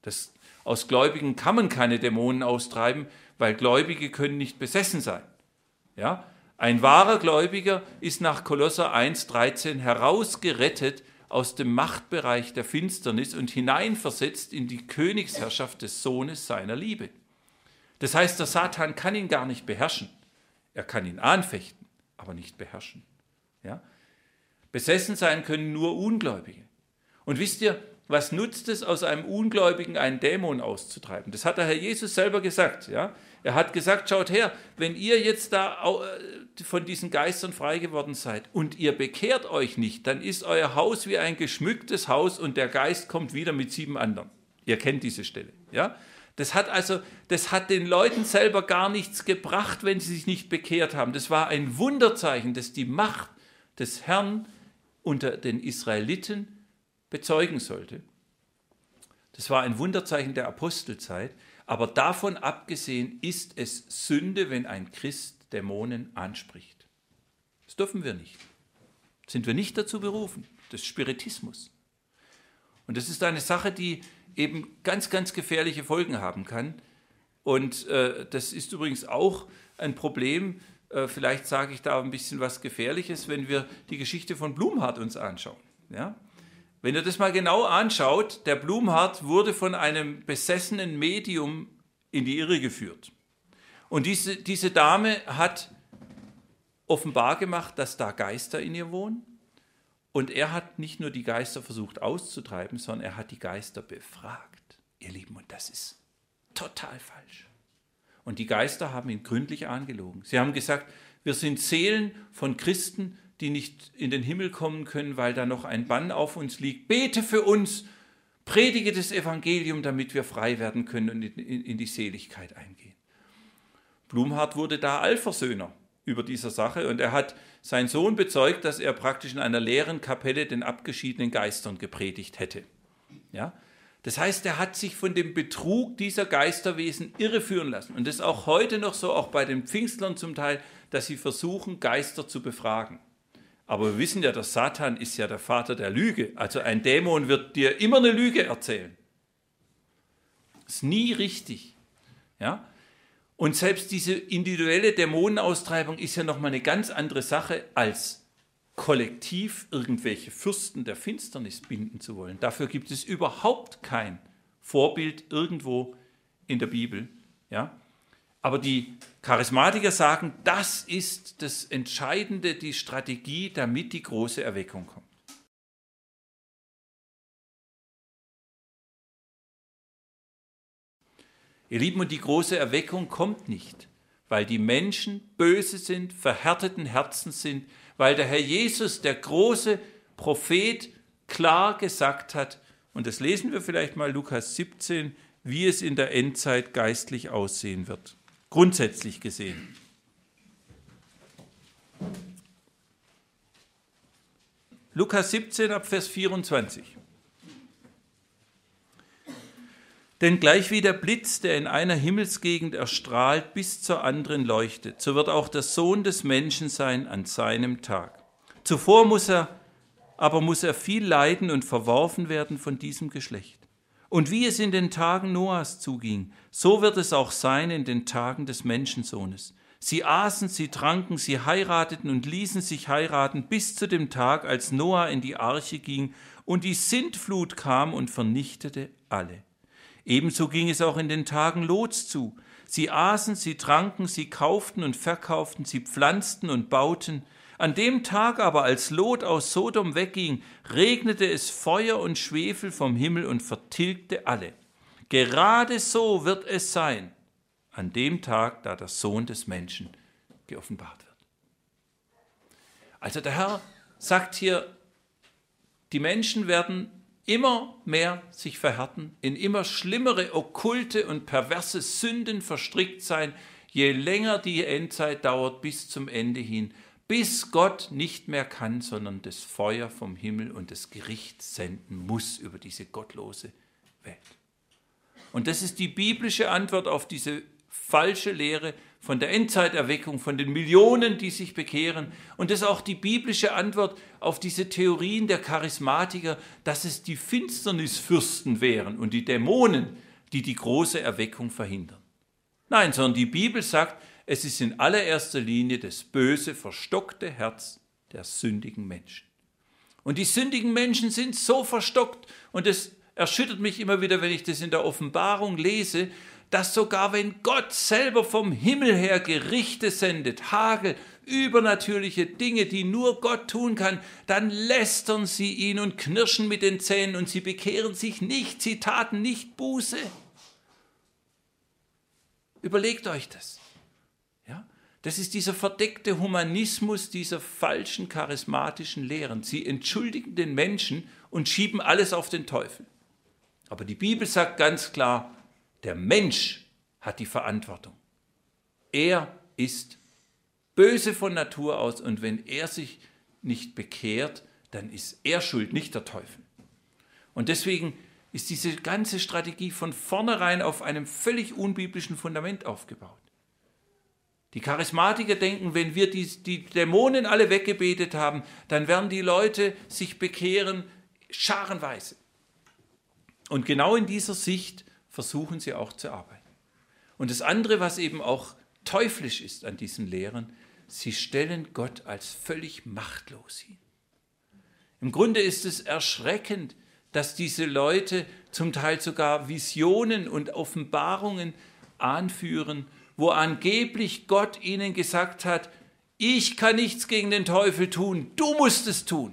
Aus Gläubigen kann man keine Dämonen austreiben, weil Gläubige können nicht besessen sein. Ja? Ein wahrer Gläubiger ist nach Kolosser 1,13 herausgerettet aus dem Machtbereich der Finsternis und hineinversetzt in die Königsherrschaft des Sohnes seiner Liebe. Das heißt, der Satan kann ihn gar nicht beherrschen. Er kann ihn anfechten, aber nicht beherrschen. Ja? Besessen sein können nur Ungläubige. Und wisst ihr, was nutzt es, aus einem Ungläubigen einen Dämon auszutreiben? Das hat der Herr Jesus selber gesagt. Ja? Er hat gesagt, schaut her, wenn ihr jetzt da von diesen Geistern frei geworden seid und ihr bekehrt euch nicht, dann ist euer Haus wie ein geschmücktes Haus und der Geist kommt wieder mit 7 anderen. Ihr kennt diese Stelle. Ja? Das hat den Leuten selber gar nichts gebracht, wenn sie sich nicht bekehrt haben. Das war ein Wunderzeichen, das die Macht des Herrn unter den Israeliten bezeugen sollte. Das war ein Wunderzeichen der Apostelzeit, aber davon abgesehen ist es Sünde, wenn ein Christ Dämonen anspricht. Das dürfen wir nicht. Sind wir nicht dazu berufen. Das ist Spiritismus. Und das ist eine Sache, die eben ganz, ganz gefährliche Folgen haben kann. Und das ist übrigens auch ein Problem, vielleicht sage ich da ein bisschen was Gefährliches, wenn wir die Geschichte von Blumhardt uns anschauen. Ja? Wenn ihr das mal genau anschaut, der Blumhardt wurde von einem besessenen Medium in die Irre geführt. Und diese Dame hat offenbar gemacht, dass da Geister in ihr wohnen. Und er hat nicht nur die Geister versucht auszutreiben, sondern er hat die Geister befragt. Ihr Lieben, und das ist total falsch. Und die Geister haben ihn gründlich angelogen. Sie haben gesagt, wir sind Seelen von Christen, die nicht in den Himmel kommen können, weil da noch ein Bann auf uns liegt. Bete für uns, predige das Evangelium, damit wir frei werden können und in die Seligkeit eingehen. Blumhardt wurde da Allversöhner über dieser Sache und er hat seinen Sohn bezeugt, dass er praktisch in einer leeren Kapelle den abgeschiedenen Geistern gepredigt hätte. Ja? Das heißt, er hat sich von dem Betrug dieser Geisterwesen irreführen lassen. Und das ist auch heute noch so, auch bei den Pfingstlern zum Teil, dass sie versuchen, Geister zu befragen. Aber wir wissen ja, der Satan ist ja der Vater der Lüge. Also ein Dämon wird dir immer eine Lüge erzählen. Das ist nie richtig. Ja? Und selbst diese individuelle Dämonenaustreibung ist ja nochmal eine ganz andere Sache, als kollektiv irgendwelche Fürsten der Finsternis binden zu wollen. Dafür gibt es überhaupt kein Vorbild irgendwo in der Bibel. Ja? Aber die Charismatiker sagen, das ist das Entscheidende, die Strategie, damit die große Erweckung kommt. Ihr Lieben, und die große Erweckung kommt nicht, weil die Menschen böse sind, verhärteten Herzens sind, weil der Herr Jesus, der große Prophet, klar gesagt hat, und das lesen wir vielleicht mal Lukas 17, wie es in der Endzeit geistlich aussehen wird, grundsätzlich gesehen. Lukas 17 ab Vers 24. Denn gleich wie der Blitz, der in einer Himmelsgegend erstrahlt, bis zur anderen leuchtet, so wird auch der Sohn des Menschen sein an seinem Tag. Zuvor muss er viel leiden und verworfen werden von diesem Geschlecht. Und wie es in den Tagen Noahs zuging, so wird es auch sein in den Tagen des Menschensohnes. Sie aßen, sie tranken, sie heirateten und ließen sich heiraten bis zu dem Tag, als Noah in die Arche ging und die Sintflut kam und vernichtete alle. Ebenso ging es auch in den Tagen Lots zu. Sie aßen, sie tranken, sie kauften und verkauften, sie pflanzten und bauten. An dem Tag aber, als Lot aus Sodom wegging, regnete es Feuer und Schwefel vom Himmel und vertilgte alle. Gerade so wird es sein, an dem Tag, da der Sohn des Menschen geoffenbart wird. Also der Herr sagt hier, die Menschen werden immer mehr sich verhärten, in immer schlimmere, okkulte und perverse Sünden verstrickt sein, je länger die Endzeit dauert, bis zum Ende hin, bis Gott nicht mehr kann, sondern das Feuer vom Himmel und das Gericht senden muss über diese gottlose Welt. Und das ist die biblische Antwort auf diese falsche Lehre von der Endzeiterweckung, von den Millionen, die sich bekehren. Und das ist auch die biblische Antwort auf diese Theorien der Charismatiker, dass es die Finsternisfürsten wären und die Dämonen, die die große Erweckung verhindern. Nein, sondern die Bibel sagt, es ist in allererster Linie das böse, verstockte Herz der sündigen Menschen. Und die sündigen Menschen sind so verstockt, und es erschüttert mich immer wieder, wenn ich das in der Offenbarung lese, dass sogar wenn Gott selber vom Himmel her Gerichte sendet, Hagel, übernatürliche Dinge, die nur Gott tun kann, dann lästern sie ihn und knirschen mit den Zähnen und sie bekehren sich nicht, sie taten nicht Buße. Überlegt euch das. Ja? Das ist dieser verdeckte Humanismus dieser falschen charismatischen Lehren. Sie entschuldigen den Menschen und schieben alles auf den Teufel. Aber die Bibel sagt ganz klar, der Mensch hat die Verantwortung. Er ist böse von Natur aus und wenn er sich nicht bekehrt, dann ist er schuld, nicht der Teufel. Und deswegen ist diese ganze Strategie von vornherein auf einem völlig unbiblischen Fundament aufgebaut. Die Charismatiker denken, wenn wir die Dämonen alle weggebetet haben, dann werden die Leute sich bekehren, scharenweise. Und genau in dieser Sicht versuchen sie auch zu arbeiten. Und das andere, was eben auch teuflisch ist an diesen Lehren, sie stellen Gott als völlig machtlos hin. Im Grunde ist es erschreckend, dass diese Leute zum Teil sogar Visionen und Offenbarungen anführen, wo angeblich Gott ihnen gesagt hat, ich kann nichts gegen den Teufel tun, du musst es tun.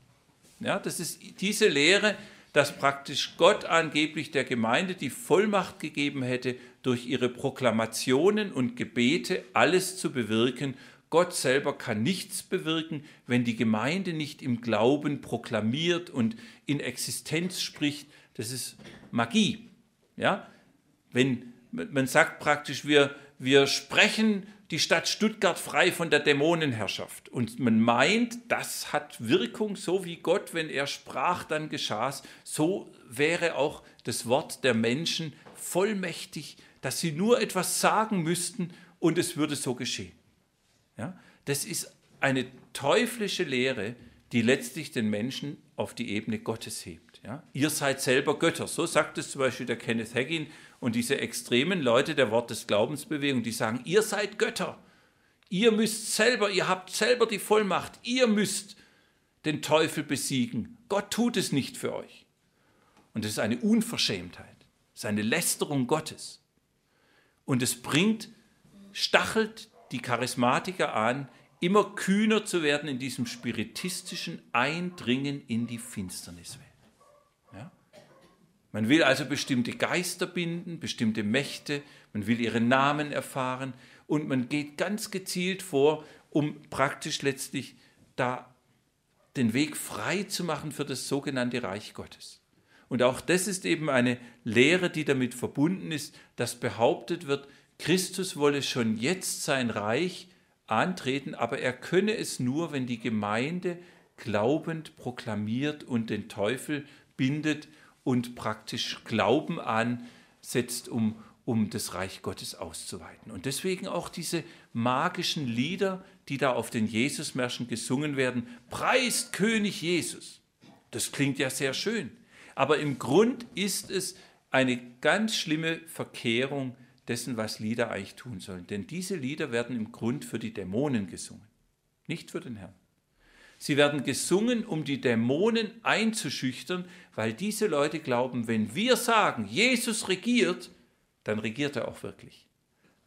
Ja, das ist diese Lehre, dass praktisch Gott angeblich der Gemeinde die Vollmacht gegeben hätte, durch ihre Proklamationen und Gebete alles zu bewirken. Gott selber kann nichts bewirken, wenn die Gemeinde nicht im Glauben proklamiert und in Existenz spricht. Das ist Magie. Ja? Wenn man sagt praktisch, wir sprechen die Stadt Stuttgart frei von der Dämonenherrschaft. Und man meint, das hat Wirkung, so wie Gott, wenn er sprach, dann geschah's. So wäre auch das Wort der Menschen vollmächtig, dass sie nur etwas sagen müssten und es würde so geschehen. Ja? Das ist eine teuflische Lehre, die letztlich den Menschen auf die Ebene Gottes hebt. Ja? Ihr seid selber Götter. So sagt es zum Beispiel der Kenneth Hagin und diese extremen Leute der Wort des Glaubensbewegung, die sagen, ihr seid Götter. Ihr habt selber die Vollmacht. Ihr müsst den Teufel besiegen. Gott tut es nicht für euch. Und das ist eine Unverschämtheit. Das ist eine Lästerung Gottes. Und es stachelt die Charismatiker an, immer kühner zu werden in diesem spiritistischen Eindringen in die Finsterniswelt. Ja? Man will also bestimmte Geister binden, bestimmte Mächte, man will ihre Namen erfahren und man geht ganz gezielt vor, um praktisch letztlich da den Weg frei zu machen für das sogenannte Reich Gottes. Und auch das ist eben eine Lehre, die damit verbunden ist, dass behauptet wird, Christus wolle schon jetzt sein Reich antreten, aber er könne es nur, wenn die Gemeinde glaubend proklamiert und den Teufel bindet und praktisch Glauben ansetzt, um das Reich Gottes auszuweiten. Und deswegen auch diese magischen Lieder, die da auf den Jesusmärschen gesungen werden, preist König Jesus. Das klingt ja sehr schön, aber im Grund ist es eine ganz schlimme Verkehrung dessen, was Lieder eigentlich tun sollen. Denn diese Lieder werden im Grund für die Dämonen gesungen, nicht für den Herrn. Sie werden gesungen, um die Dämonen einzuschüchtern, weil diese Leute glauben, wenn wir sagen, Jesus regiert, dann regiert er auch wirklich.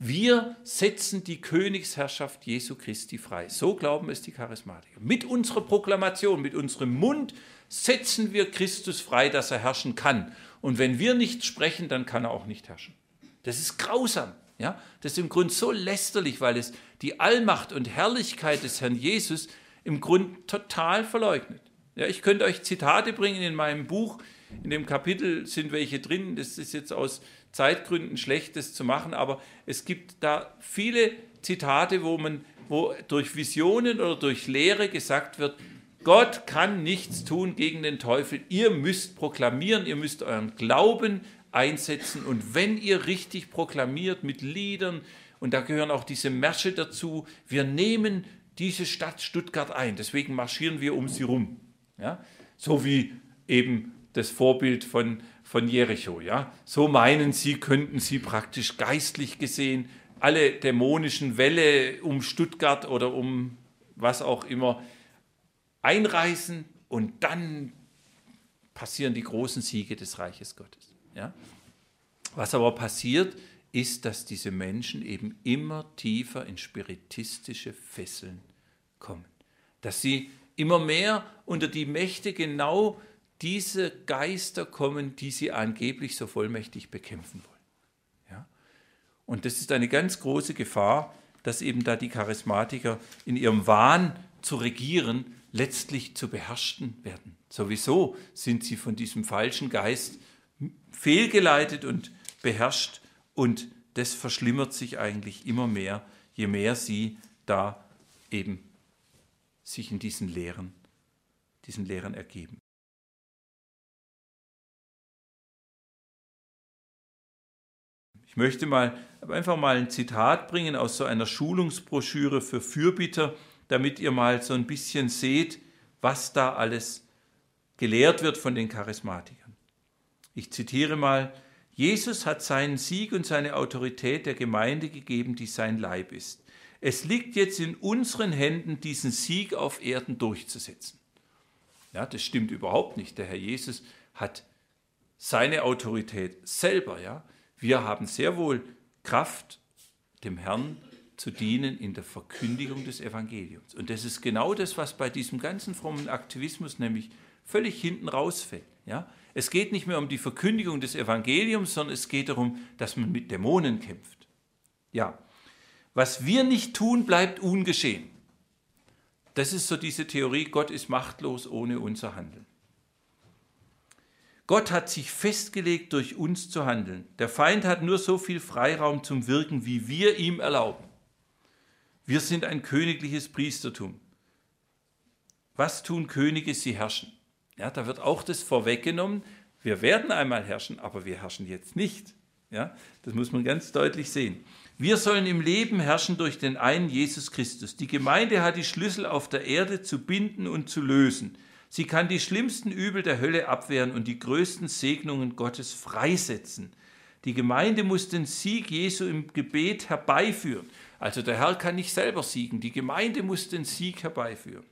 Wir setzen die Königsherrschaft Jesu Christi frei. So glauben es die Charismatiker. Mit unserer Proklamation, mit unserem Mund setzen wir Christus frei, dass er herrschen kann. Und wenn wir nicht sprechen, dann kann er auch nicht herrschen. Das ist grausam. Ja? Das ist im Grunde so lästerlich, weil es die Allmacht und Herrlichkeit des Herrn Jesus im Grunde total verleugnet. Ja, ich könnte euch Zitate bringen in meinem Buch. In dem Kapitel sind welche drin. Das ist jetzt aus Zeitgründen schlecht, das zu machen, aber es gibt da viele Zitate, wo durch Visionen oder durch Lehre gesagt wird, Gott kann nichts tun gegen den Teufel. Ihr müsst proklamieren, ihr müsst euren Glauben einsetzen. Und wenn ihr richtig proklamiert mit Liedern, und da gehören auch diese Märsche dazu, wir nehmen diese Stadt Stuttgart ein, deswegen marschieren wir um sie rum. Ja? So wie eben das Vorbild von Jericho. Ja? So meinen sie, könnten sie praktisch geistlich gesehen alle dämonischen Wälle um Stuttgart oder um was auch immer einreißen und dann passieren die großen Siege des Reiches Gottes. Ja? Was aber passiert, ist, dass diese Menschen eben immer tiefer in spiritistische Fesseln kommen. Dass sie immer mehr unter die Mächte genau diese Geister kommen, die sie angeblich so vollmächtig bekämpfen wollen. Ja? Und das ist eine ganz große Gefahr, dass eben da die Charismatiker in ihrem Wahn zu regieren, letztlich zu beherrschten werden. Sowieso sind sie von diesem falschen Geist fehlgeleitet und beherrscht und das verschlimmert sich eigentlich immer mehr, je mehr sie da eben sich in diesen Lehren ergeben. Ich möchte einfach mal ein Zitat bringen aus so einer Schulungsbroschüre für Fürbitter, damit ihr mal so ein bisschen seht, was da alles gelehrt wird von den Charismatikern. Ich zitiere mal: Jesus hat seinen Sieg und seine Autorität der Gemeinde gegeben, die sein Leib ist. Es liegt jetzt in unseren Händen, diesen Sieg auf Erden durchzusetzen. Ja, das stimmt überhaupt nicht. Der Herr Jesus hat seine Autorität selber. Ja. Wir haben sehr wohl Kraft, dem Herrn zu dienen in der Verkündigung des Evangeliums. Und das ist genau das, was bei diesem ganzen frommen Aktivismus nämlich völlig hinten rausfällt. Ja. Es geht nicht mehr um die Verkündigung des Evangeliums, sondern es geht darum, dass man mit Dämonen kämpft. Ja, was wir nicht tun, bleibt ungeschehen. Das ist so diese Theorie, Gott ist machtlos ohne unser Handeln. Gott hat sich festgelegt, durch uns zu handeln. Der Feind hat nur so viel Freiraum zum Wirken, wie wir ihm erlauben. Wir sind ein königliches Priestertum. Was tun Könige? Sie herrschen. Ja, da wird auch das vorweggenommen, wir werden einmal herrschen, aber wir herrschen jetzt nicht. Ja, das muss man ganz deutlich sehen. Wir sollen im Leben herrschen durch den einen Jesus Christus. Die Gemeinde hat die Schlüssel auf der Erde zu binden und zu lösen. Sie kann die schlimmsten Übel der Hölle abwehren und die größten Segnungen Gottes freisetzen. Die Gemeinde muss den Sieg Jesu im Gebet herbeiführen. Also der Herr kann nicht selber siegen, die Gemeinde muss den Sieg herbeiführen.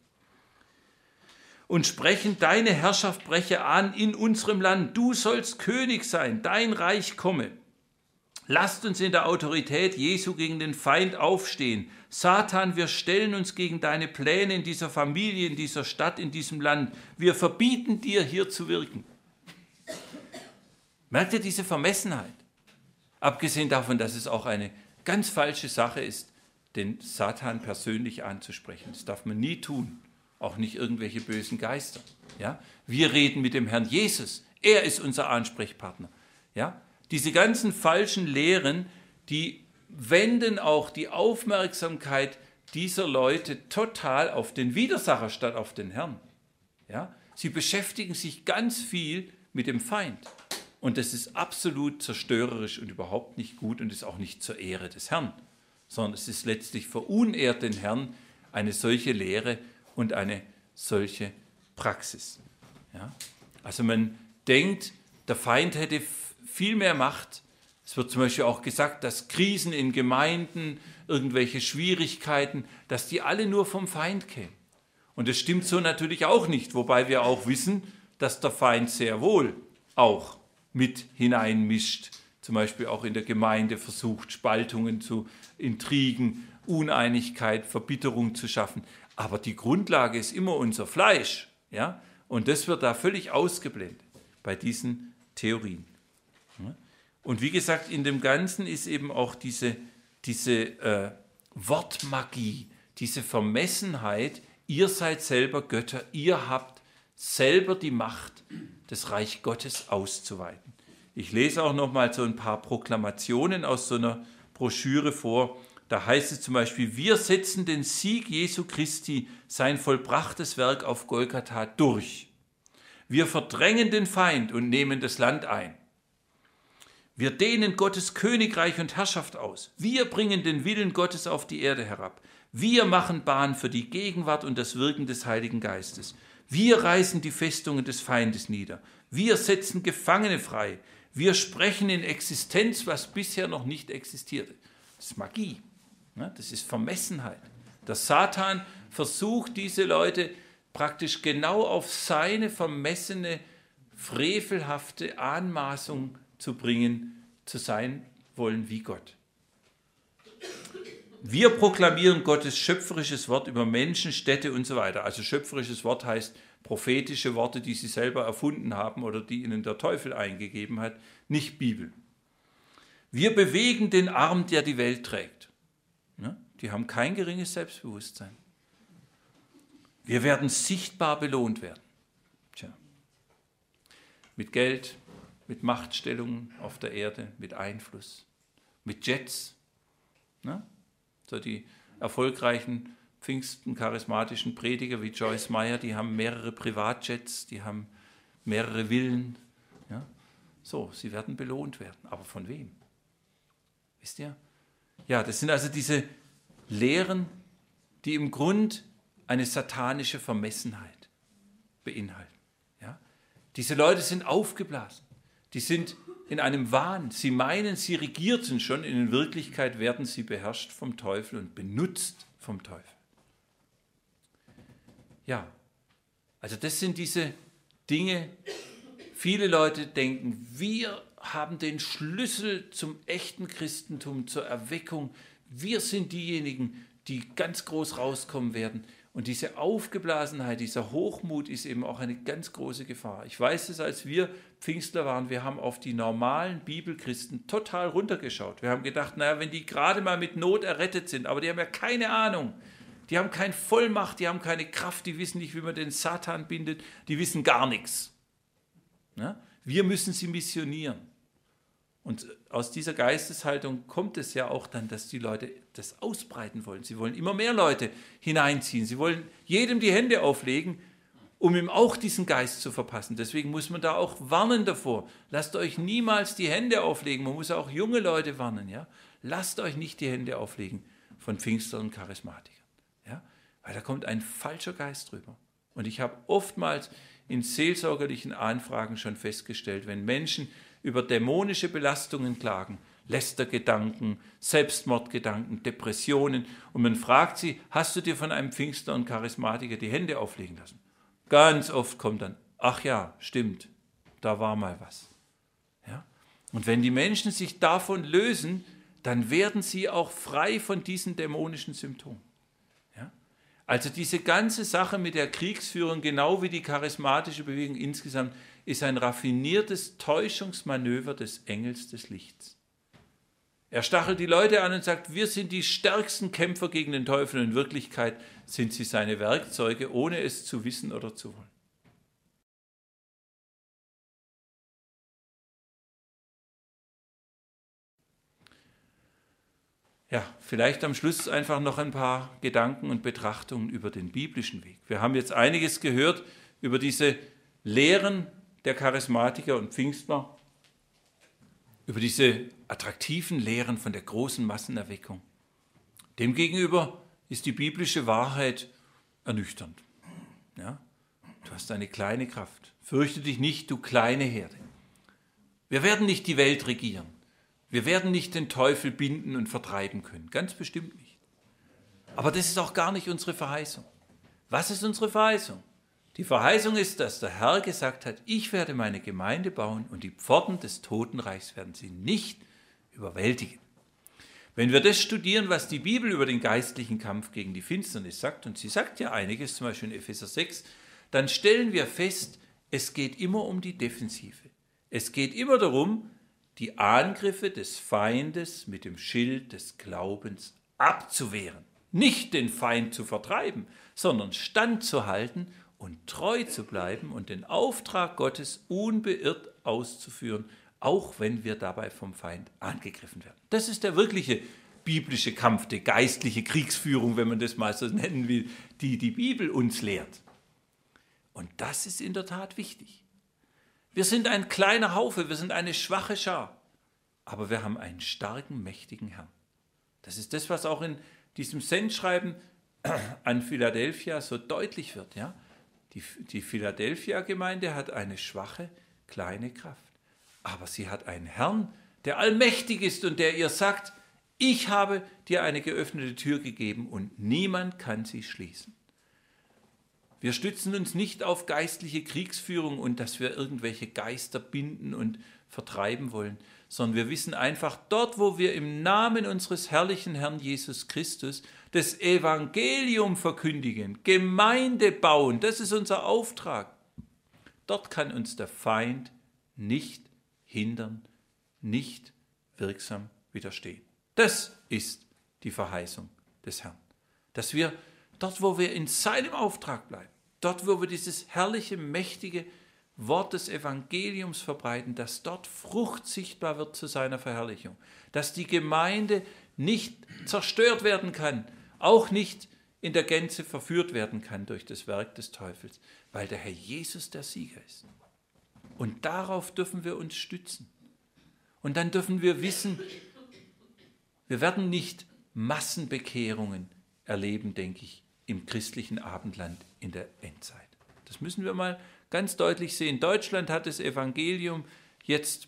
Und sprechen, deine Herrschaft breche an in unserem Land. Du sollst König sein, dein Reich komme. Lasst uns in der Autorität Jesu gegen den Feind aufstehen. Satan, wir stellen uns gegen deine Pläne in dieser Familie, in dieser Stadt, in diesem Land. Wir verbieten dir, hier zu wirken. Merkt ihr diese Vermessenheit? Abgesehen davon, dass es auch eine ganz falsche Sache ist, den Satan persönlich anzusprechen. Das darf man nie tun. Auch nicht irgendwelche bösen Geister. Ja? Wir reden mit dem Herrn Jesus. Er ist unser Ansprechpartner. Ja? Diese ganzen falschen Lehren, die wenden auch die Aufmerksamkeit dieser Leute total auf den Widersacher statt auf den Herrn. Ja? Sie beschäftigen sich ganz viel mit dem Feind. Und das ist absolut zerstörerisch und überhaupt nicht gut und ist auch nicht zur Ehre des Herrn, sondern es ist letztlich verunehrt den Herrn, eine solche Lehre und eine solche Praxis. Ja? Also man denkt, der Feind hätte viel mehr Macht. Es wird zum Beispiel auch gesagt, dass Krisen in Gemeinden, irgendwelche Schwierigkeiten, dass die alle nur vom Feind kämen. Und das stimmt so natürlich auch nicht, wobei wir auch wissen, dass der Feind sehr wohl auch mit hineinmischt, zum Beispiel auch in der Gemeinde versucht, Spaltungen zu Intrigen, Uneinigkeit, Verbitterung zu schaffen. Aber die Grundlage ist immer unser Fleisch. Ja? Und das wird da völlig ausgeblendet bei diesen Theorien. Und wie gesagt, in dem Ganzen ist eben auch diese Wortmagie, diese Vermessenheit, ihr seid selber Götter, ihr habt selber die Macht, das Reich Gottes auszuweiten. Ich lese auch noch mal so ein paar Proklamationen aus so einer Broschüre vor. Da heißt es zum Beispiel, wir setzen den Sieg Jesu Christi, sein vollbrachtes Werk auf Golgatha durch. Wir verdrängen den Feind und nehmen das Land ein. Wir dehnen Gottes Königreich und Herrschaft aus. Wir bringen den Willen Gottes auf die Erde herab. Wir machen Bahn für die Gegenwart und das Wirken des Heiligen Geistes. Wir reißen die Festungen des Feindes nieder. Wir setzen Gefangene frei. Wir sprechen in Existenz, was bisher noch nicht existierte. Das ist Magie. Das ist Vermessenheit. Der Satan versucht, diese Leute praktisch genau auf seine vermessene, frevelhafte Anmaßung zu bringen, zu sein wollen wie Gott. Wir proklamieren Gottes schöpferisches Wort über Menschen, Städte und so weiter. Also schöpferisches Wort heißt prophetische Worte, die sie selber erfunden haben oder die ihnen der Teufel eingegeben hat, nicht Bibel. Wir bewegen den Arm, der die Welt trägt. Die haben kein geringes Selbstbewusstsein. Wir werden sichtbar belohnt werden. Mit Geld, mit Machtstellungen auf der Erde, mit Einfluss, mit Jets. So die erfolgreichen Pfingsten-charismatischen Prediger wie Joyce Meyer, die haben mehrere Privatjets, die haben mehrere Villen. Ja? So, sie werden belohnt werden. Aber von wem? Wisst ihr? Ja, das sind also diese Lehren, die im Grund eine satanische Vermessenheit beinhalten. Ja? Diese Leute sind aufgeblasen. Die sind in einem Wahn. Sie meinen, sie regierten schon. In Wirklichkeit werden sie beherrscht vom Teufel und benutzt vom Teufel. Ja, also das sind diese Dinge. Viele Leute denken, wir haben den Schlüssel zum echten Christentum, zur Erweckung. Wir sind diejenigen, die ganz groß rauskommen werden. Und diese Aufgeblasenheit, dieser Hochmut ist eben auch eine ganz große Gefahr. Ich weiß es, als wir Pfingstler waren, wir haben auf die normalen Bibelchristen total runtergeschaut. Wir haben gedacht, naja, wenn die gerade mal mit Not errettet sind, aber die haben ja keine Ahnung. Die haben keine Vollmacht, die haben keine Kraft, die wissen nicht, wie man den Satan bindet, die wissen gar nichts. Ja? Wir müssen sie missionieren. Und aus dieser Geisteshaltung kommt es ja auch dann, dass die Leute das ausbreiten wollen. Sie wollen immer mehr Leute hineinziehen. Sie wollen jedem die Hände auflegen, um ihm auch diesen Geist zu verpassen. Deswegen muss man da auch warnen davor. Lasst euch niemals die Hände auflegen. Man muss auch junge Leute warnen. Ja? Lasst euch nicht die Hände auflegen von Pfingstlern und Charismatikern. Ja? Weil da kommt ein falscher Geist drüber. Und ich habe oftmals in seelsorgerlichen Anfragen schon festgestellt, wenn Menschen über dämonische Belastungen klagen, Lästergedanken, Selbstmordgedanken, Depressionen, und man fragt sie, hast du dir von einem Pfingstler und Charismatiker die Hände auflegen lassen? Ganz oft kommt dann, ach ja, stimmt, da war mal was. Ja? Und wenn die Menschen sich davon lösen, dann werden sie auch frei von diesen dämonischen Symptomen. Ja? Also diese ganze Sache mit der Kriegsführung, genau wie die charismatische Bewegung insgesamt, ist ein raffiniertes Täuschungsmanöver des Engels des Lichts. Er stachelt die Leute an und sagt, wir sind die stärksten Kämpfer gegen den Teufel. In Wirklichkeit sind sie seine Werkzeuge, ohne es zu wissen oder zu wollen. Ja, vielleicht am Schluss einfach noch ein paar Gedanken und Betrachtungen über den biblischen Weg. Wir haben jetzt einiges gehört über diese Lehren der Charismatiker und Pfingstler, über diese attraktiven Lehren von der großen Massenerweckung. Demgegenüber ist die biblische Wahrheit ernüchternd. Ja? Du hast eine kleine Kraft. Fürchte dich nicht, du kleine Herde. Wir werden nicht die Welt regieren. Wir werden nicht den Teufel binden und vertreiben können. Ganz bestimmt nicht. Aber das ist auch gar nicht unsere Verheißung. Was ist unsere Verheißung? Die Verheißung ist, dass der Herr gesagt hat, ich werde meine Gemeinde bauen und die Pforten des Totenreichs werden sie nicht überwältigen. Wenn wir das studieren, was die Bibel über den geistlichen Kampf gegen die Finsternis sagt, und sie sagt ja einiges, zum Beispiel in Epheser 6, dann stellen wir fest, es geht immer um die Defensive. Es geht immer darum, die Angriffe des Feindes mit dem Schild des Glaubens abzuwehren. Nicht den Feind zu vertreiben, sondern standzuhalten und treu zu bleiben und den Auftrag Gottes unbeirrt auszuführen, auch wenn wir dabei vom Feind angegriffen werden. Das ist der wirkliche biblische Kampf, die geistliche Kriegsführung, wenn man das mal so nennen will, die die Bibel uns lehrt. Und das ist in der Tat wichtig. Wir sind ein kleiner Haufe, wir sind eine schwache Schar, aber wir haben einen starken, mächtigen Herrn. Das ist das, was auch in diesem Sendschreiben an Philadelphia so deutlich wird. Ja? Die Philadelphia-Gemeinde hat eine schwache, kleine Kraft. Aber sie hat einen Herrn, der allmächtig ist und der ihr sagt, ich habe dir eine geöffnete Tür gegeben und niemand kann sie schließen. Wir stützen uns nicht auf geistliche Kriegsführung und dass wir irgendwelche Geister binden und vertreiben wollen, sondern wir wissen einfach, dort, wo wir im Namen unseres herrlichen Herrn Jesus Christus das Evangelium verkündigen, Gemeinde bauen, das ist unser Auftrag. Dort kann uns der Feind nicht hindern, nicht wirksam widerstehen. Das ist die Verheißung des Herrn. Dass wir dort, wo wir in seinem Auftrag bleiben, dort, wo wir dieses herrliche, mächtige Wort des Evangeliums verbreiten, dass dort Frucht sichtbar wird zu seiner Verherrlichung, dass die Gemeinde nicht zerstört werden kann, auch nicht in der Gänze verführt werden kann durch das Werk des Teufels, weil der Herr Jesus der Sieger ist. Und darauf dürfen wir uns stützen. Und dann dürfen wir wissen, wir werden nicht Massenbekehrungen erleben, denke ich, im christlichen Abendland in der Endzeit. Das müssen wir mal ganz deutlich sehen. Deutschland hat das Evangelium jetzt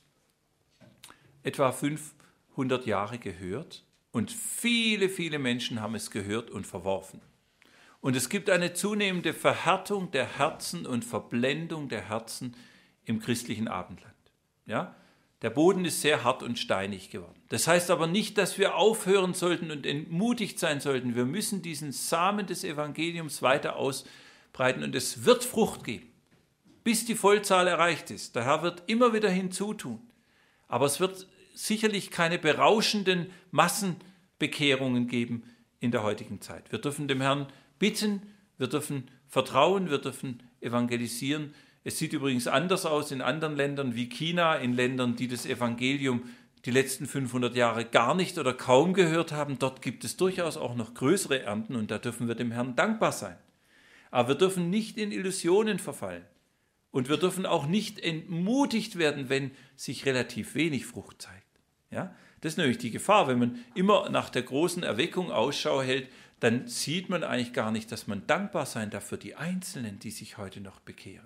etwa 500 Jahre gehört und viele, viele Menschen haben es gehört und verworfen. Und es gibt eine zunehmende Verhärtung der Herzen und Verblendung der Herzen im christlichen Abendland. Ja? Der Boden ist sehr hart und steinig geworden. Das heißt aber nicht, dass wir aufhören sollten und entmutigt sein sollten. Wir müssen diesen Samen des Evangeliums weiter ausbreiten und es wird Frucht geben, bis die Vollzahl erreicht ist. Der Herr wird immer wieder hinzutun. Aber es wird sicherlich keine berauschenden Massenbekehrungen geben in der heutigen Zeit. Wir dürfen dem Herrn bitten, wir dürfen vertrauen, wir dürfen evangelisieren. Es sieht übrigens anders aus in anderen Ländern wie China, in Ländern, die das Evangelium die letzten 500 Jahre gar nicht oder kaum gehört haben. Dort gibt es durchaus auch noch größere Ernten und da dürfen wir dem Herrn dankbar sein. Aber wir dürfen nicht in Illusionen verfallen und wir dürfen auch nicht entmutigt werden, wenn sich relativ wenig Frucht zeigt. Ja? Das ist nämlich die Gefahr, wenn man immer nach der großen Erweckung Ausschau hält, dann sieht man eigentlich gar nicht, dass man dankbar sein darf für die Einzelnen, die sich heute noch bekehren.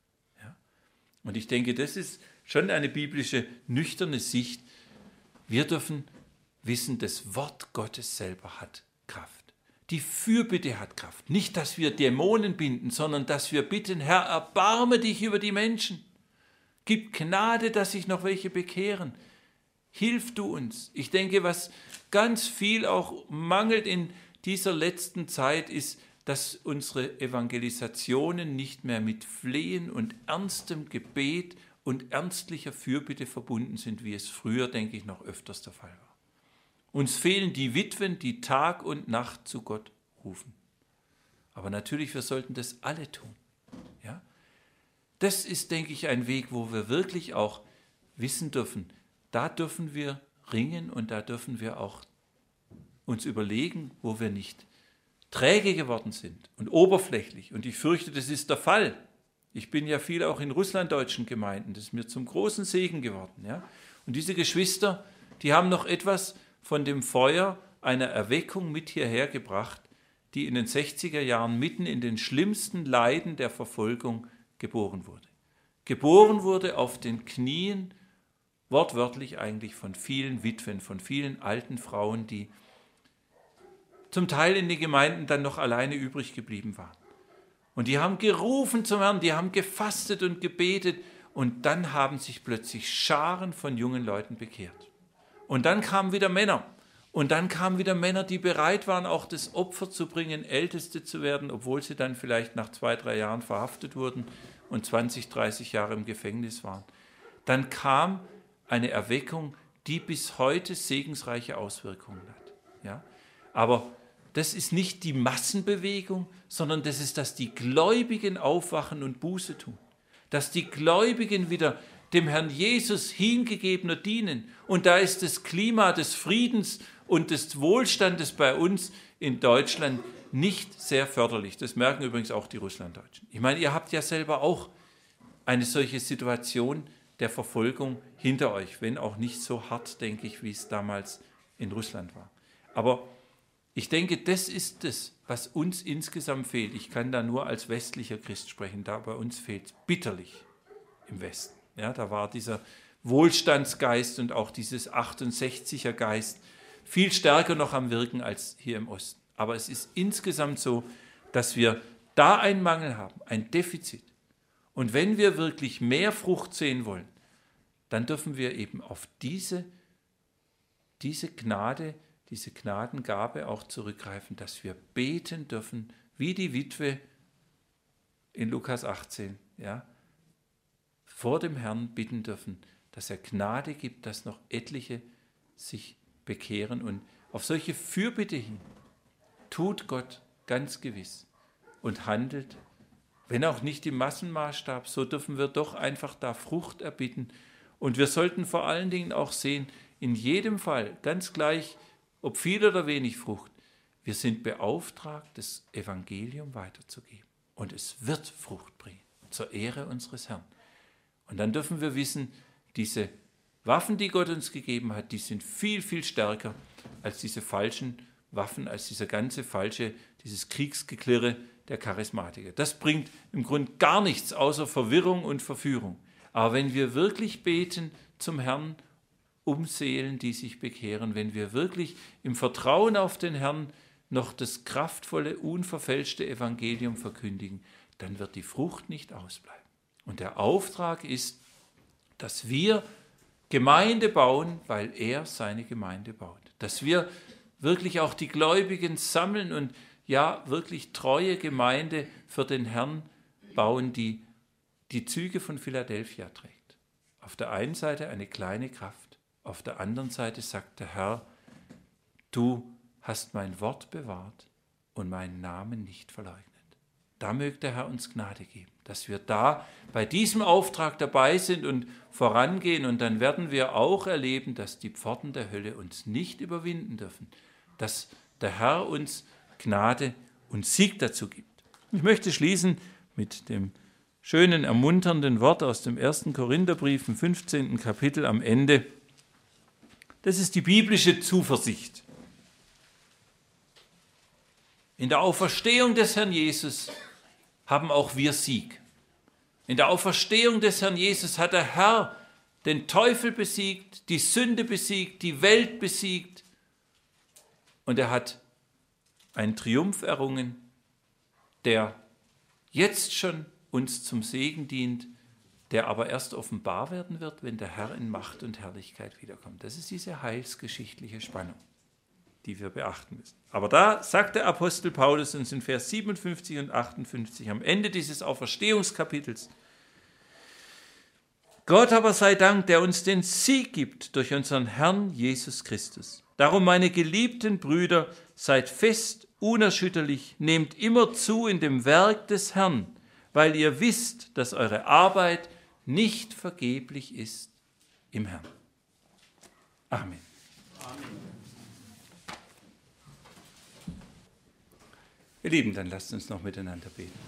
Und ich denke, das ist schon eine biblische, nüchterne Sicht. Wir dürfen wissen, das Wort Gottes selber hat Kraft. Die Fürbitte hat Kraft. Nicht, dass wir Dämonen binden, sondern dass wir bitten, Herr, erbarme dich über die Menschen. Gib Gnade, dass sich noch welche bekehren. Hilf du uns. Ich denke, was ganz viel auch mangelt in dieser letzten Zeit ist, dass unsere Evangelisationen nicht mehr mit Flehen und ernstem Gebet und ernstlicher Fürbitte verbunden sind, wie es früher, denke ich, noch öfters der Fall war. Uns fehlen die Witwen, die Tag und Nacht zu Gott rufen. Aber natürlich, wir sollten das alle tun. Ja? Das ist, denke ich, ein Weg, wo wir wirklich auch wissen dürfen, da dürfen wir ringen und da dürfen wir auch uns überlegen, wo wir nicht träge geworden sind und oberflächlich. Und ich fürchte, das ist der Fall. Ich bin ja viel auch in russlanddeutschen Gemeinden. Das ist mir zum großen Segen geworden. Ja? Und diese Geschwister, die haben noch etwas von dem Feuer einer Erweckung mit hierher gebracht, die in den 60er Jahren mitten in den schlimmsten Leiden der Verfolgung geboren wurde. Geboren wurde auf den Knien, wortwörtlich eigentlich von vielen Witwen, von vielen alten Frauen, die zum Teil in den Gemeinden dann noch alleine übrig geblieben waren. Und die haben gerufen zum Herrn, die haben gefastet und gebetet. Und dann haben sich plötzlich Scharen von jungen Leuten bekehrt. Und dann kamen wieder Männer. Und dann kamen wieder Männer, die bereit waren, auch das Opfer zu bringen, Älteste zu werden, obwohl sie dann vielleicht nach 2-3 Jahren verhaftet wurden und 20, 30 Jahre im Gefängnis waren. Dann kam eine Erweckung, die bis heute segensreiche Auswirkungen hat. Ja? Aber das ist nicht die Massenbewegung, sondern das ist, dass die Gläubigen aufwachen und Buße tun. Dass die Gläubigen wieder dem Herrn Jesus hingegebener dienen. Und da ist das Klima des Friedens und des Wohlstandes bei uns in Deutschland nicht sehr förderlich. Das merken übrigens auch die Russlanddeutschen. Ich meine, ihr habt ja selber auch eine solche Situation der Verfolgung hinter euch, wenn auch nicht so hart, denke ich, wie es damals in Russland war. Aber ich denke, das ist es, was uns insgesamt fehlt. Ich kann da nur als westlicher Christ sprechen, da bei uns fehlt es bitterlich im Westen. Ja, da war dieser Wohlstandsgeist und auch dieses 68er Geist viel stärker noch am Wirken als hier im Osten. Aber es ist insgesamt so, dass wir da einen Mangel haben, ein Defizit. Und wenn wir wirklich mehr Frucht sehen wollen, dann dürfen wir eben auf diese Gnade, diese Gnadengabe auch zurückgreifen, dass wir beten dürfen, wie die Witwe in Lukas 18, ja, vor dem Herrn bitten dürfen, dass er Gnade gibt, dass noch etliche sich bekehren. Und auf solche Fürbitte hin tut Gott ganz gewiss und handelt, wenn auch nicht im Massenmaßstab, so dürfen wir doch einfach da Frucht erbitten. Und wir sollten vor allen Dingen auch sehen, in jedem Fall, ganz gleich, ob viel oder wenig Frucht, wir sind beauftragt, das Evangelium weiterzugeben. Und es wird Frucht bringen, zur Ehre unseres Herrn. Und dann dürfen wir wissen, diese Waffen, die Gott uns gegeben hat, die sind viel, viel stärker als diese falschen Waffen, als dieses Kriegsgeklirre der Charismatiker. Das bringt im Grunde gar nichts außer Verwirrung und Verführung. Aber wenn wir wirklich beten zum Herrn um Seelen, die sich bekehren, wenn wir wirklich im Vertrauen auf den Herrn noch das kraftvolle, unverfälschte Evangelium verkündigen, dann wird die Frucht nicht ausbleiben. Und der Auftrag ist, dass wir Gemeinde bauen, weil er seine Gemeinde baut. Dass wir wirklich auch die Gläubigen sammeln und ja, wirklich treue Gemeinde für den Herrn bauen, die die Züge von Philadelphia trägt. Auf der einen Seite eine kleine Kraft, auf der anderen Seite sagt der Herr, du hast mein Wort bewahrt und meinen Namen nicht verleugnet. Da möge der Herr uns Gnade geben, dass wir da bei diesem Auftrag dabei sind und vorangehen. Und dann werden wir auch erleben, dass die Pforten der Hölle uns nicht überwinden dürfen, dass der Herr uns Gnade und Sieg dazu gibt. Ich möchte schließen mit dem schönen, ermunternden Wort aus dem 1. Korintherbrief im 15. Kapitel am Ende. Das ist die biblische Zuversicht. In der Auferstehung des Herrn Jesus haben auch wir Sieg. In der Auferstehung des Herrn Jesus hat der Herr den Teufel besiegt, die Sünde besiegt, die Welt besiegt. Und er hat einen Triumph errungen, der jetzt schon uns zum Segen dient, der aber erst offenbar werden wird, wenn der Herr in Macht und Herrlichkeit wiederkommt. Das ist diese heilsgeschichtliche Spannung, die wir beachten müssen. Aber da sagt der Apostel Paulus uns in Vers 57 und 58 am Ende dieses Auferstehungskapitels: Gott aber sei Dank, der uns den Sieg gibt durch unseren Herrn Jesus Christus. Darum, meine geliebten Brüder, seid fest, unerschütterlich, nehmt immer zu in dem Werk des Herrn, weil ihr wisst, dass eure Arbeit nicht vergeblich ist im Herrn. Amen. Amen. Ihr Lieben, dann lasst uns noch miteinander beten.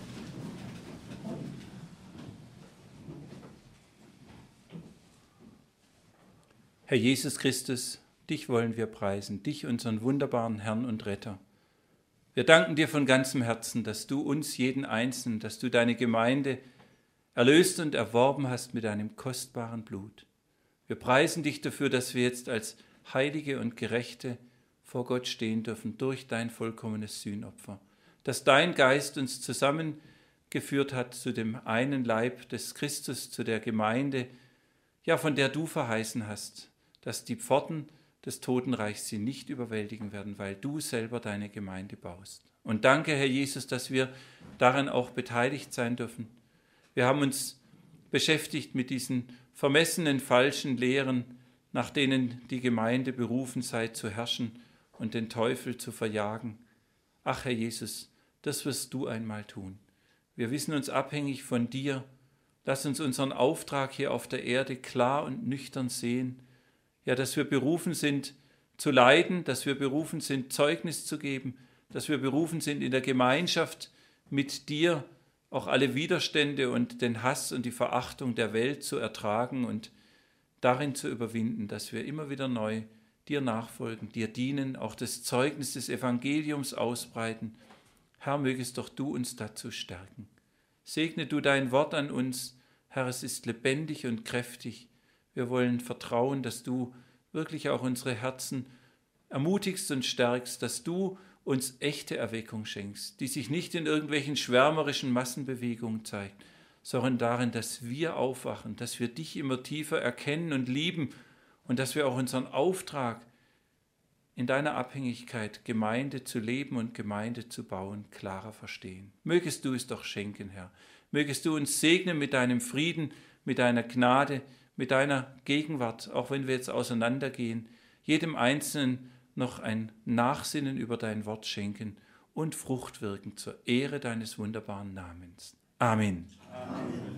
Herr Jesus Christus, dich wollen wir preisen, dich, unseren wunderbaren Herrn und Retter. Wir danken dir von ganzem Herzen, dass du uns, jeden Einzelnen, dass du deine Gemeinde erlöst und erworben hast mit deinem kostbaren Blut. Wir preisen dich dafür, dass wir jetzt als Heilige und Gerechte vor Gott stehen dürfen durch dein vollkommenes Sühnopfer. dass dein Geist uns zusammengeführt hat zu dem einen Leib des Christus, zu der Gemeinde, ja, von der du verheißen hast, dass die Pforten des Totenreichs sie nicht überwältigen werden, weil du selber deine Gemeinde baust. Und danke, Herr Jesus, dass wir daran auch beteiligt sein dürfen. Wir haben uns beschäftigt mit diesen vermessenen, falschen Lehren, nach denen die Gemeinde berufen sei, zu herrschen und den Teufel zu verjagen. Ach, Herr Jesus, das wirst du einmal tun. Wir wissen uns abhängig von dir. Lass uns unseren Auftrag hier auf der Erde klar und nüchtern sehen. Ja, dass wir berufen sind zu leiden, dass wir berufen sind, Zeugnis zu geben, dass wir berufen sind, in der Gemeinschaft mit dir auch alle Widerstände und den Hass und die Verachtung der Welt zu ertragen und darin zu überwinden, dass wir immer wieder neu dir nachfolgen, dir dienen, auch das Zeugnis des Evangeliums ausbreiten. Herr, mögest doch du uns dazu stärken. Segne du dein Wort an uns. Herr, es ist lebendig und kräftig. Wir wollen vertrauen, dass du wirklich auch unsere Herzen ermutigst und stärkst, dass du uns echte Erweckung schenkst, die sich nicht in irgendwelchen schwärmerischen Massenbewegungen zeigt, sondern darin, dass wir aufwachen, dass wir dich immer tiefer erkennen und lieben und dass wir auch unseren Auftrag in deiner Abhängigkeit, Gemeinde zu leben und Gemeinde zu bauen, klarer verstehen. Mögest du es doch schenken, Herr. Mögest du uns segnen mit deinem Frieden, mit deiner Gnade, mit deiner Gegenwart, auch wenn wir jetzt auseinandergehen, jedem Einzelnen noch ein Nachsinnen über dein Wort schenken und Frucht wirken zur Ehre deines wunderbaren Namens. Amen. Amen.